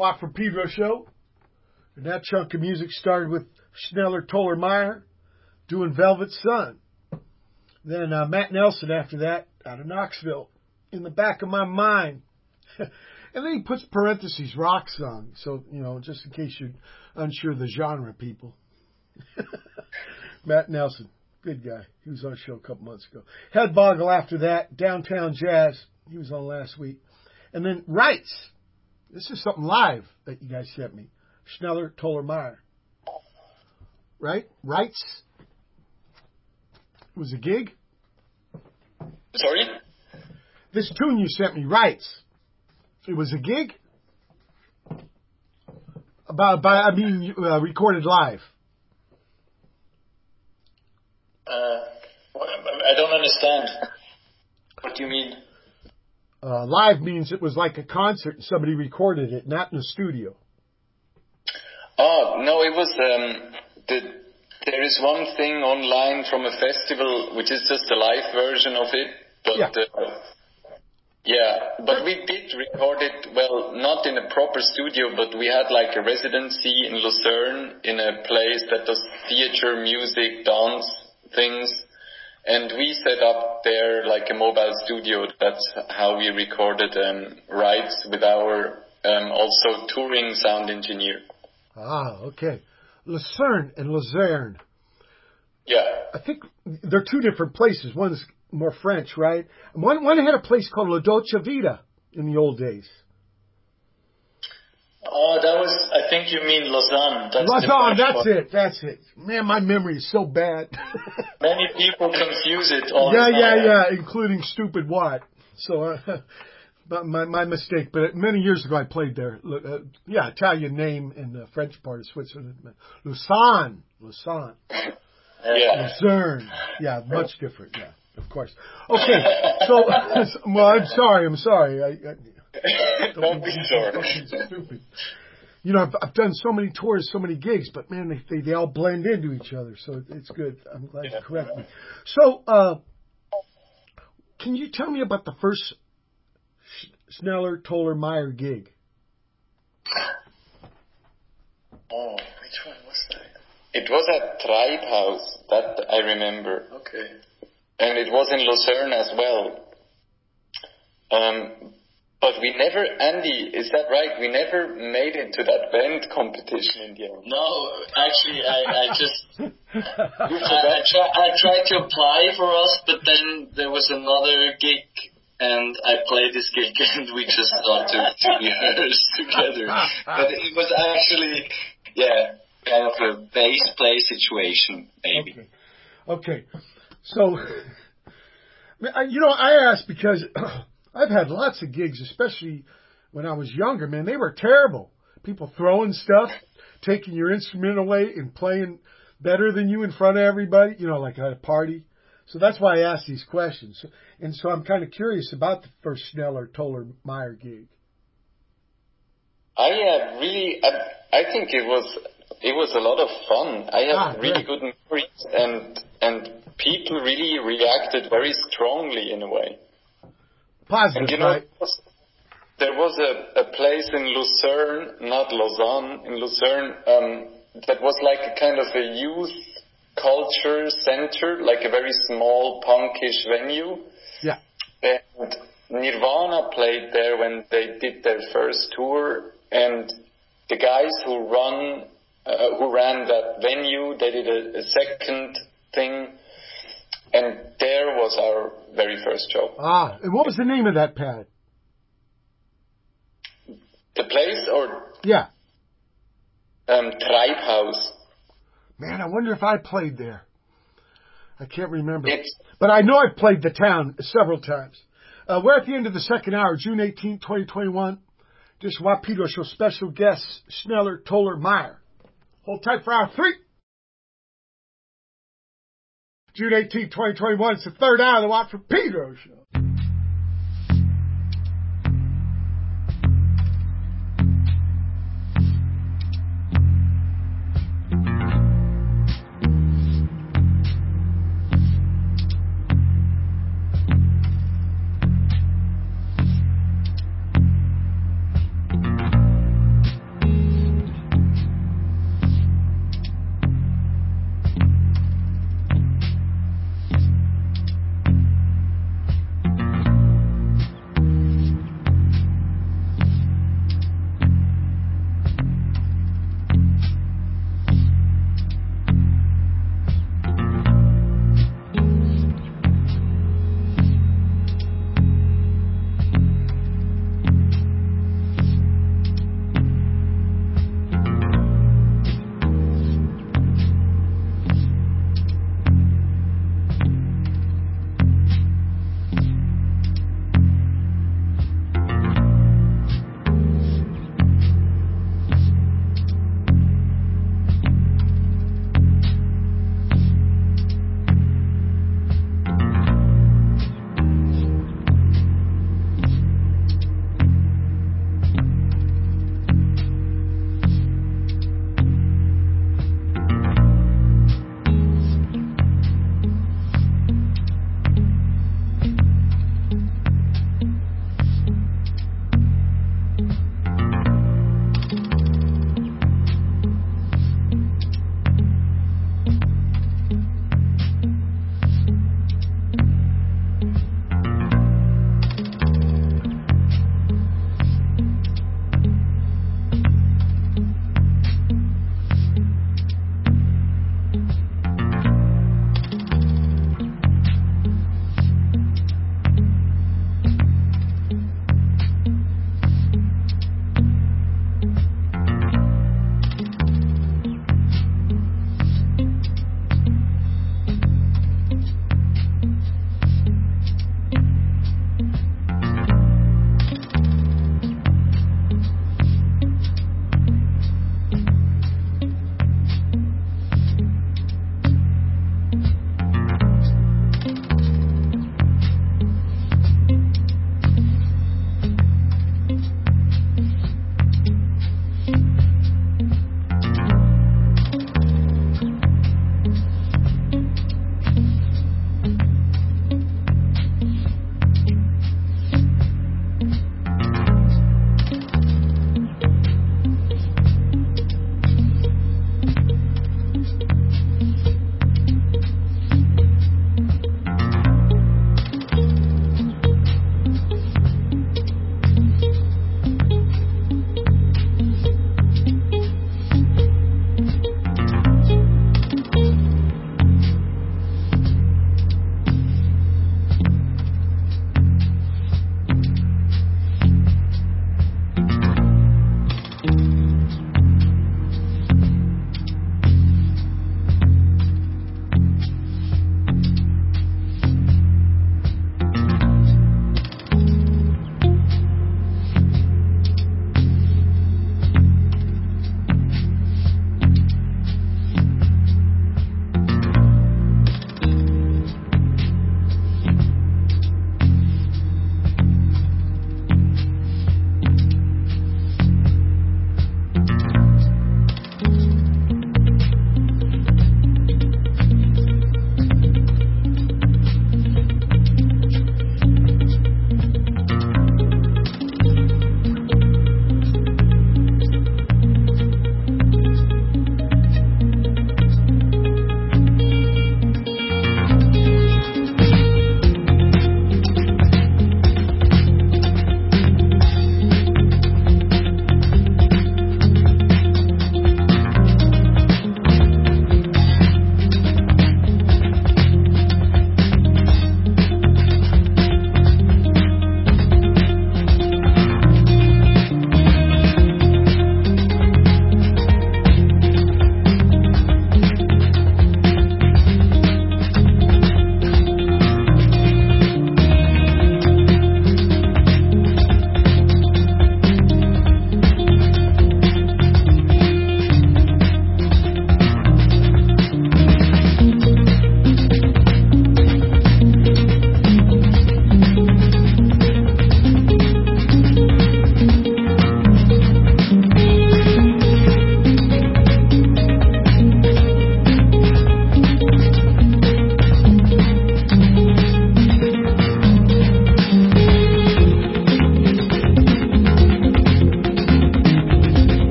Watt from Pedro show. And that chunk of music started with Schneller Toller Meyer doing Velvet Sun. Then uh, Matt Nelson after that out of Knoxville, In the Back of My Mind. And then he puts parentheses, rock song. So, you know, just in case you're unsure of the genre, people. Matt Nelson, good guy. He was on a show a couple months ago. Headboggle after that, Downtown Jazz. He was on last week. And then Wrights. This is something live that you guys sent me. Schneller Toller Meyer. Right? Wrights. It was a gig? Sorry? This tune you sent me, Wrights. It was a gig? About, by, I mean, uh, recorded live. Uh, I don't understand. What do you mean? Uh, live means it was like a concert and somebody recorded it, not in the studio. Oh, no, it was, um, the, there is one thing online from a festival, which is just a live version of it, but, Yeah. uh, yeah, but we did record it, well, not in a proper studio, but we had like a residency in Lucerne in a place that does theater, music, dance things. And we set up there like a mobile studio. That's how we recorded um, Wrights with our um, also touring sound engineer. Ah, okay. Lucerne and Luzerne. Yeah. I think they're two different places. One's more French, right? One one had a place called La Dolce Vita in the old days. Oh, that was, I think you mean Lausanne. That's Lausanne, the that's it, that's it. Man, my memory is so bad. Many people confuse it all yeah, the time. yeah, yeah, including Stupid Watt. So, uh, but my my mistake. But many years ago, I played there. Uh, yeah, Italian name in the French part of Switzerland. Lausanne, Lausanne. Yeah. Lucerne. Yeah, much different. Yeah, of course. Okay, so, well, I'm sorry, I'm sorry. I, I, Don't be sorry. Fucking stupid. You know, I've, I've done so many tours, so many gigs, but man, they they, they all blend into each other, so it's good. I'm glad Yeah. you correct me. So, uh, can you tell me about the first Schneller Toller Meyer gig? Oh, which one was that? It was at Treibhaus, that I remember. Okay. And it was in Lucerne as well. Um, but we never, Andy, is that right? We never made it to that band competition in the end. No, actually, I, I just You I, I, forgot? try, I tried to apply for us, but then there was another gig, and I played this gig, and we just started to, to rehearse together. But it was actually, yeah, kind of a bass play situation, maybe. Okay. Okay. So, you know, I asked because I've had lots of gigs, especially when I was younger, man. They were terrible. People throwing stuff, taking your instrument away and playing better than you in front of everybody, you know, like at a party. So that's why I asked these questions. And so I'm kind of curious about the first Schneller Toller Meyer gig. I uh, really, I, I think it was it was a lot of fun. I have Ah, really great. good memories, and and people really reacted very strongly in a way. Positive, And you know, right? there was, there was a, a place in Lucerne, not Lausanne, in Lucerne, um, that was like a kind of a youth culture center, like a very small punkish venue. Yeah. And Nirvana played there when they did their first tour, and the guys who run, uh, who ran that venue, they did a, a second thing, and there was our very first job. Ah, and what was the name of that pad? The place, or Yeah. um, Treibhaus. Man, I wonder if I played there. I can't remember. It's But I know I've played the town several times. Uh, we're at the end of the second hour, June eighteenth, twenty twenty-one. This is Watt Pedro Show special guest, Schneller Toller Meyer. Hold tight for hour three. June eighteenth, twenty twenty-one. It's the third hour of the Watt from Pedro Show.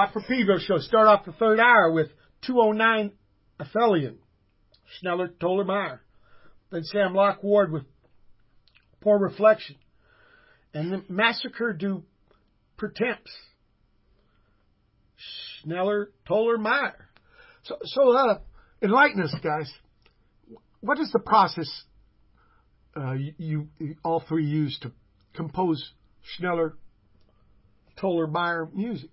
Not for Pedro show. Start off the third hour with two oh nine Aphelion, Schneller, Toller, Meyer. Then Sam Locke Ward with Poor Reflection. And the Massacre du Pretemps, Schneller, Toller, Meyer. So, so uh, enlighten us, guys. What is the process uh, you, you all three use to compose Schneller, Toller, Meyer music?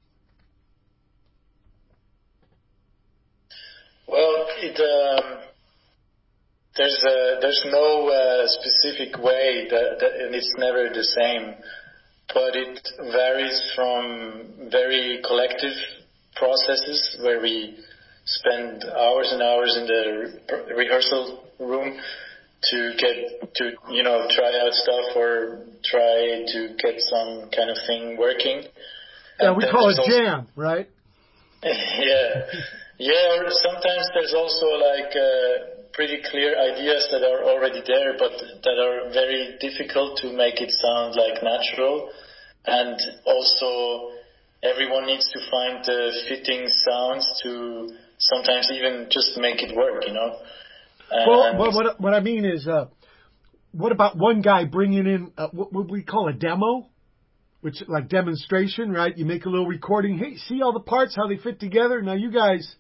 Well, it um, there's a, there's no uh, specific way that, that, and it's never the same. But it varies from very collective processes where we spend hours and hours in the re- rehearsal room to get to, you know, try out stuff or try to get some kind of thing working. Yeah, and we call it jam, right? yeah. Yeah, or sometimes there's also like uh, pretty clear ideas that are already there, but that are very difficult to make it sound like natural. And also everyone needs to find the fitting sounds to sometimes even just make it work, you know. Well, well, what what I mean is, uh, what about one guy bringing in uh, what, what we call a demo, which like demonstration, right? You make a little recording. Hey, see all the parts, how they fit together. Now you guys,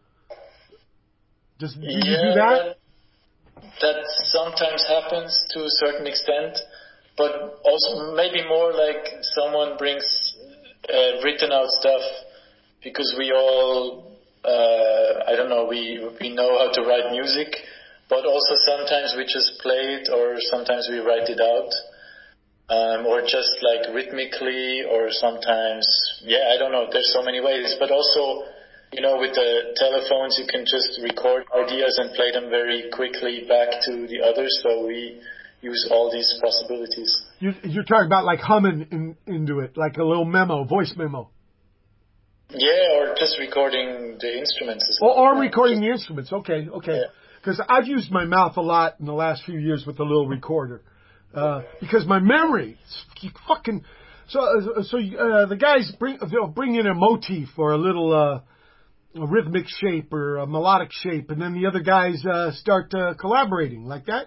just do you yeah, do that? That sometimes happens to a certain extent, but also maybe more like someone brings uh, written out stuff because we all, uh, I don't know, we we know how to write music. But also sometimes we just play it, or sometimes we write it out, um, or just like rhythmically, or sometimes, yeah, I don't know. There's so many ways. But also, you know, with the telephones, you can just record ideas and play them very quickly back to the others. So we use all these possibilities. You, you're talking about like humming in, into it, like a little memo, voice memo. Yeah, or just recording the instruments as well. Or, or recording the instruments. Okay, okay. Yeah. Because I've used my mouth a lot in the last few years with a little recorder. Uh, because my memory, it's fucking... So uh, so uh, the guys bring they'll bring in a motif or a little uh, a rhythmic shape or a melodic shape, and then the other guys uh, start uh, collaborating like that?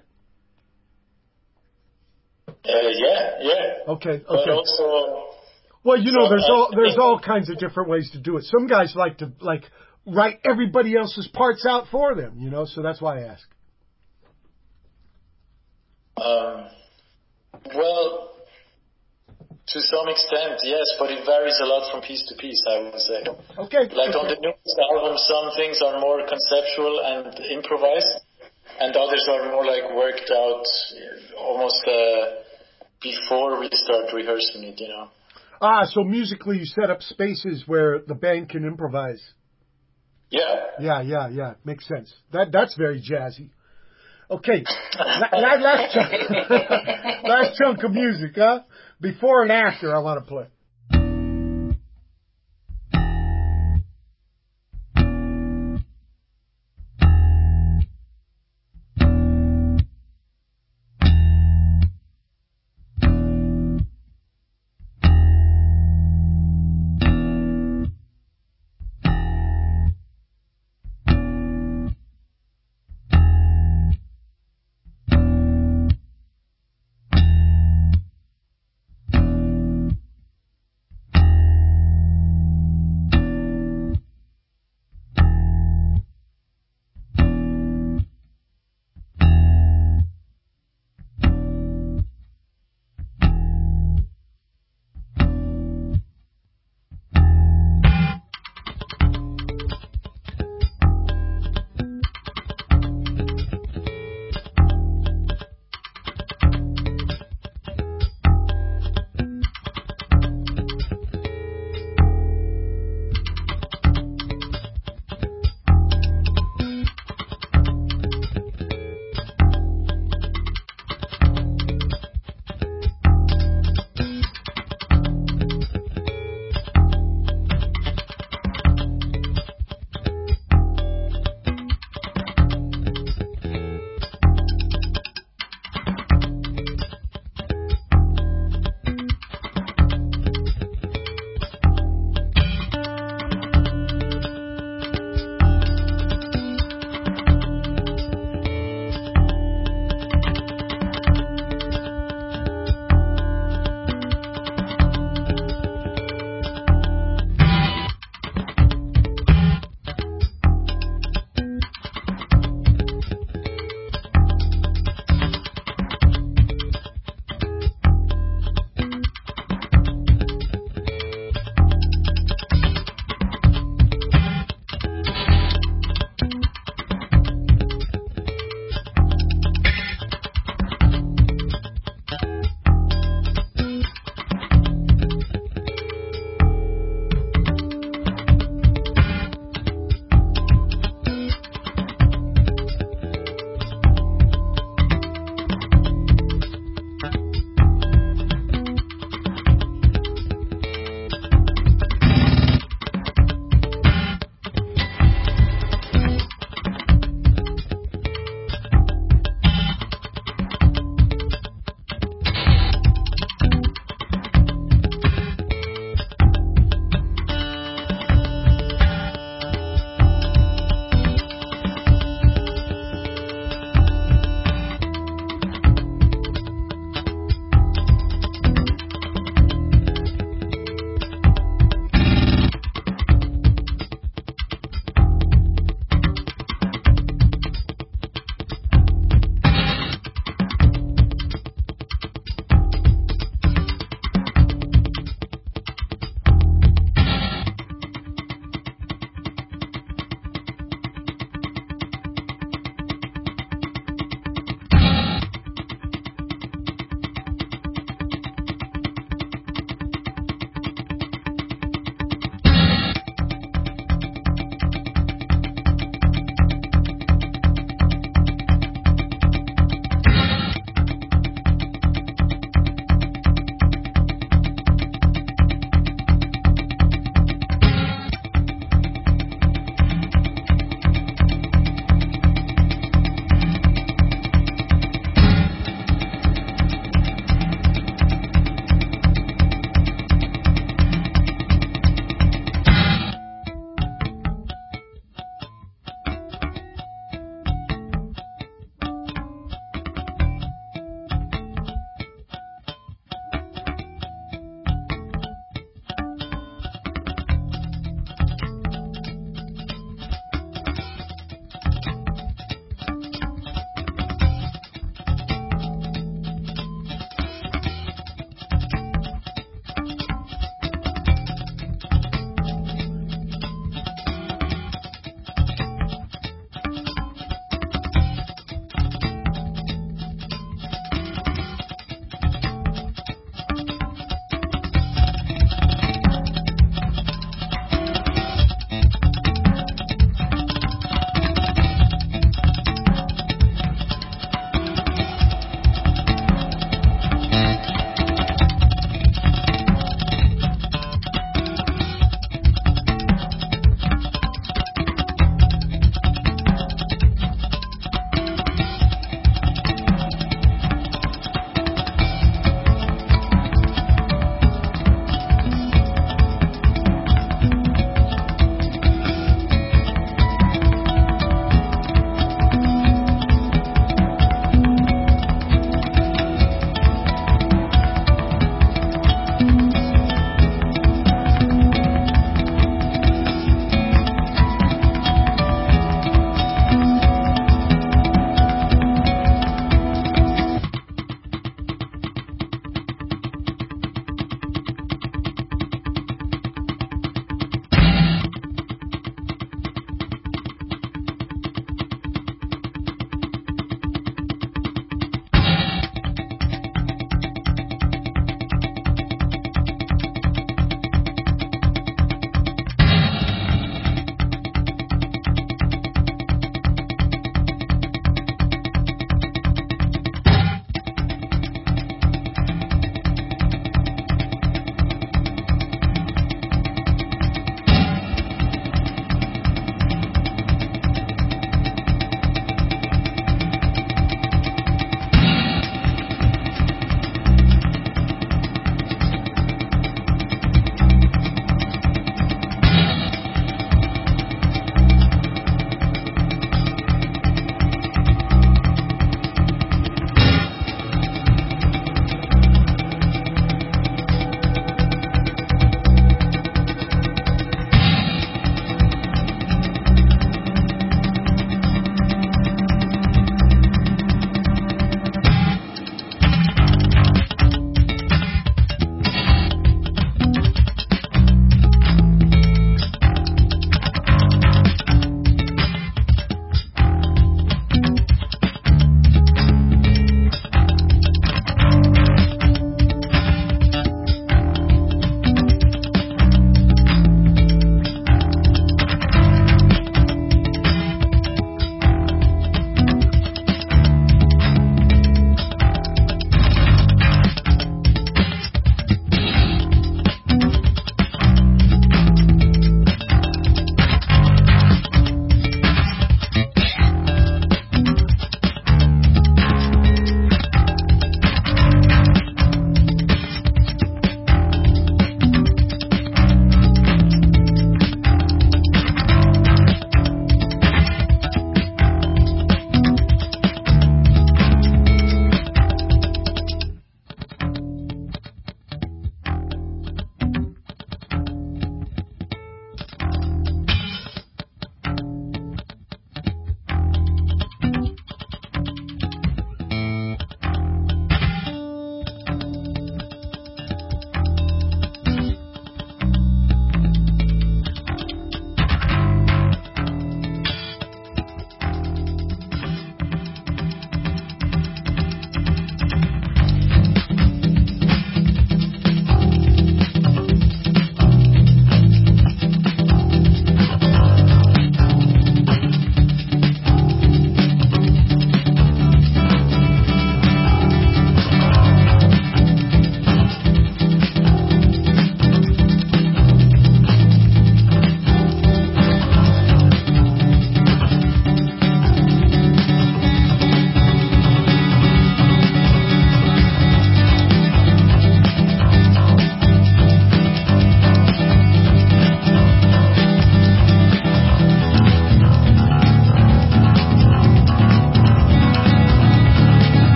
Uh, yeah, yeah. Okay, okay. But also... Well, you know, so there's I all there's think- all kinds of different ways to do it. Some guys like to, like... write everybody else's parts out for them, you know, so that's why I ask. Um, well, to some extent, yes, but it varies a lot from piece to piece, I would say. Okay. Like okay. on the newest album, some things are more conceptual and improvised, and others are more like worked out almost uh, before we start rehearsing it, you know. Ah, so musically you set up spaces where the band can improvise. Yeah. Yeah, yeah, yeah. Makes sense. That that's very jazzy. Okay, La- last chunk, last chunk of music, huh? Before and after, I want to play.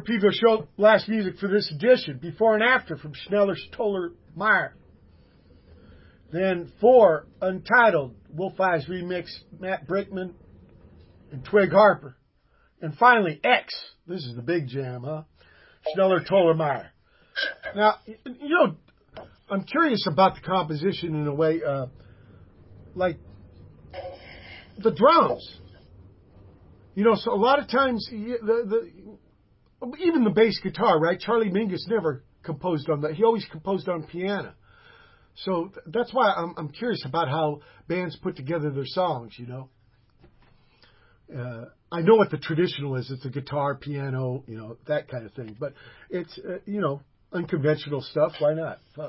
Pedro Show last music for this edition. Before and After from Schneller, Toller, Meyer. Then four, Untitled, Wolf Eyes Remix, Matt Brickman and Twig Harper. And finally, X. This is the big jam, huh? Schneller, Toller, Meyer. Now, you know, I'm curious about the composition in a way, uh, like the drums. You know, so a lot of times, the, the even the bass guitar, right? Charlie Mingus never composed on that. He always composed on piano. So that's why I'm, I'm curious about how bands put together their songs, you know. Uh, I know what the traditional is. It's a guitar, piano, you know, that kind of thing. But it's, uh, you know, unconventional stuff. Why not? Fun.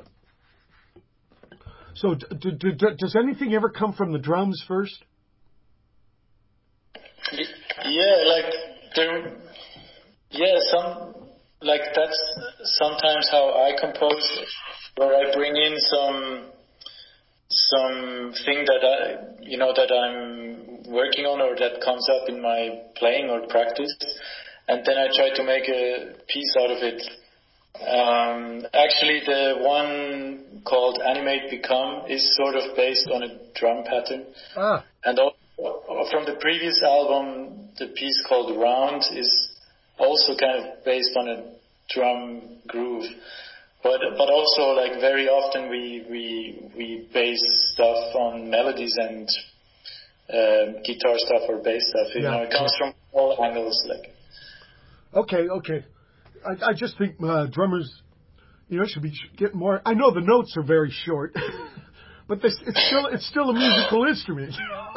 So d- d- d- does anything ever come from the drums first? Yeah, like there, yeah, some, like that's sometimes how I compose, where I bring in some, some thing that I, you know, that I'm working on or that comes up in my playing or practice, and then I try to make a piece out of it. Um, actually, the one called Animate Become is sort of based on a drum pattern. Ah. And also, from the previous album, the piece called Round is also kind of based on a drum groove. But but also, like, very often we we we base stuff on melodies and uh, guitar stuff or bass stuff. You yeah. know, it comes from all angles. Like. Okay, okay. I, I just think uh, drummers, you know, should be get more. I know the notes are very short, but this, it's still it's still a musical instrument.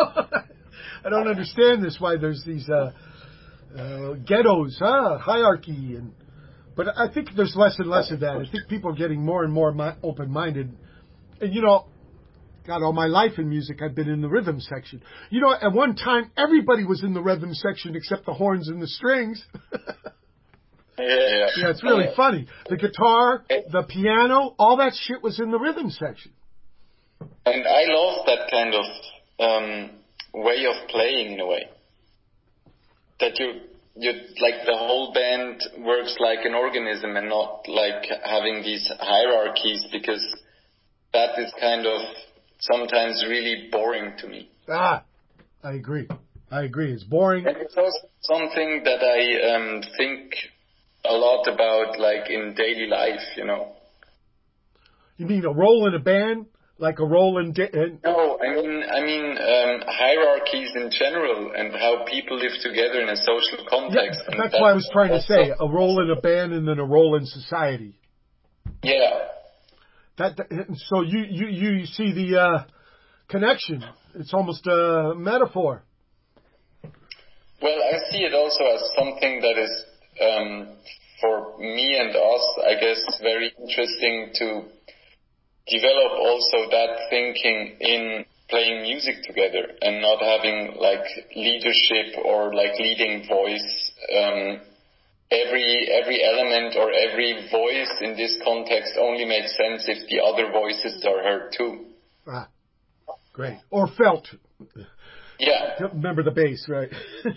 I don't understand this. Why there's these uh, uh, ghettos, huh? Hierarchy, and but I think there's less and less of that. I think people are getting more and more mi- open-minded. And you know, God, all my life in music, I've been in the rhythm section. You know, at one time, everybody was in the rhythm section except the horns and the strings. Yeah, yeah. Yeah, it's really funny. The guitar, the piano, all that shit was in the rhythm section. And I love that kind of um, way of playing in a way. That you, you like the whole band works like an organism and not like having these hierarchies, because that is kind of sometimes really boring to me. Ah, I agree. I agree. It's boring. And it's also something that I um, think a lot about, like in daily life, you know. You mean a role in a band, like a role in? Da- in no, I mean, I mean um, hierarchies in general and how people live together in a social context. Yeah, that's what I was trying to say. A role in a band and then a role in society. Yeah. That, that so you you you see the uh, connection. It's almost a metaphor. Well, I see it also as something that is. Um, for me and us, I guess, very interesting to develop also that thinking in playing music together and not having like leadership or like leading voice. Um, every every element or every voice in this context only makes sense if the other voices are heard too. Ah, great. Or felt. Yeah. Remember the bass, right?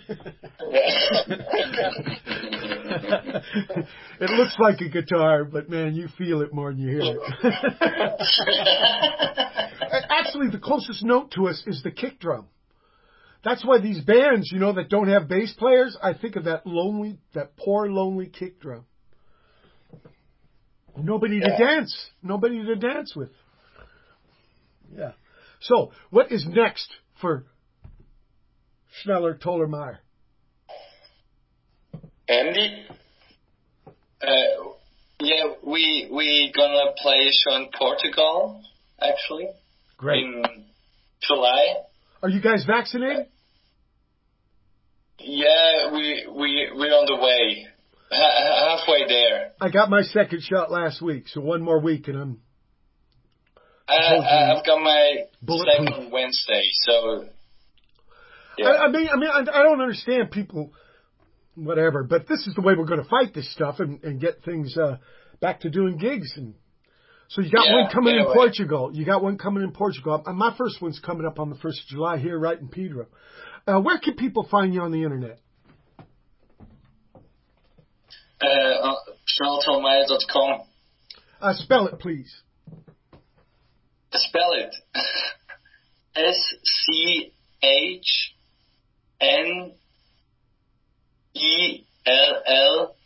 Yeah. It looks like a guitar, but man, you feel it more than you hear it. Actually, the closest note to us is the kick drum. That's why these bands, you know, that don't have bass players, I think of that lonely, that poor lonely kick drum. Nobody yeah. to dance. Nobody to dance with. Yeah. So, what is next for Schneller, Toller, Meyer? Andy? Uh, yeah, we we gonna play a show in Portugal, actually. Great. In July. Are you guys vaccinated? Yeah, we we we're on the way, ha- halfway there. I got my second shot last week, so one more week and I'm. I, I've got my second Wednesday, so. Yeah. I, I mean, I mean, I, I don't understand people, whatever, but this is the way we're going to fight this stuff and, and get things uh, back to doing gigs. And so you got yeah, one coming in Portugal. You got one coming in Portugal. My first one's coming up on the first of July here, right in Pedro. Uh, where can people find you on the internet? uh, charlotteholmeyer dot com. Uh, spell it, please. Spell it. S C H N E L L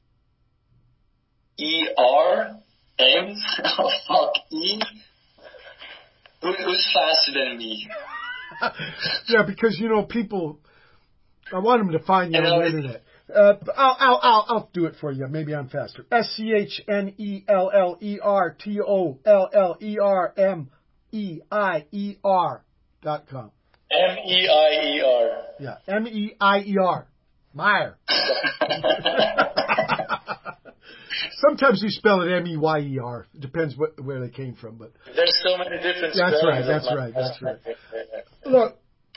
E R M. Oh, fuck. E. Who, who's faster than me? Yeah, because, you know, people, I want them to find you You on know, the it- internet. Uh, I'll, I'll, I'll, I'll do it for you. Maybe I'm faster. S C H N E L L E R T O L L E R M E I E R dot com. M E I E R. Yeah, M E I E R. Meyer. Sometimes you spell it M E Y E R. Depends what, where they came from, but There's so many different That's spellings right, of that's my- right, that's right. look,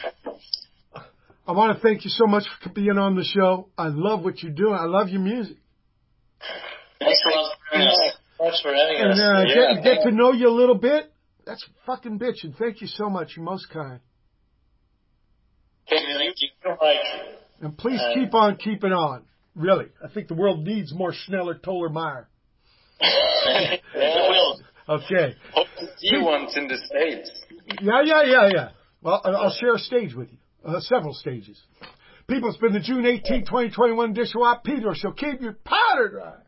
I want to thank you so much for being on the show. I love what you're doing. I love your music. Thanks a lot for having us. Thanks for having And us. uh, Yeah, get, get to know you a little bit. That's fucking bitchin'. Thank you so much. You're most kind. Thank you, Mike. And please Uh, keep on keeping on. Really. I think the world needs more Schneller, Toller, Meyer. Yeah. We will. Okay. Hope to see you once in the States. Yeah, yeah, yeah, yeah. Well, I- I'll share a stage with you. Uh, several stages. People, it's been the June eighteenth, twenty twenty-one Dishwa Peter Show. Keep your powder dry.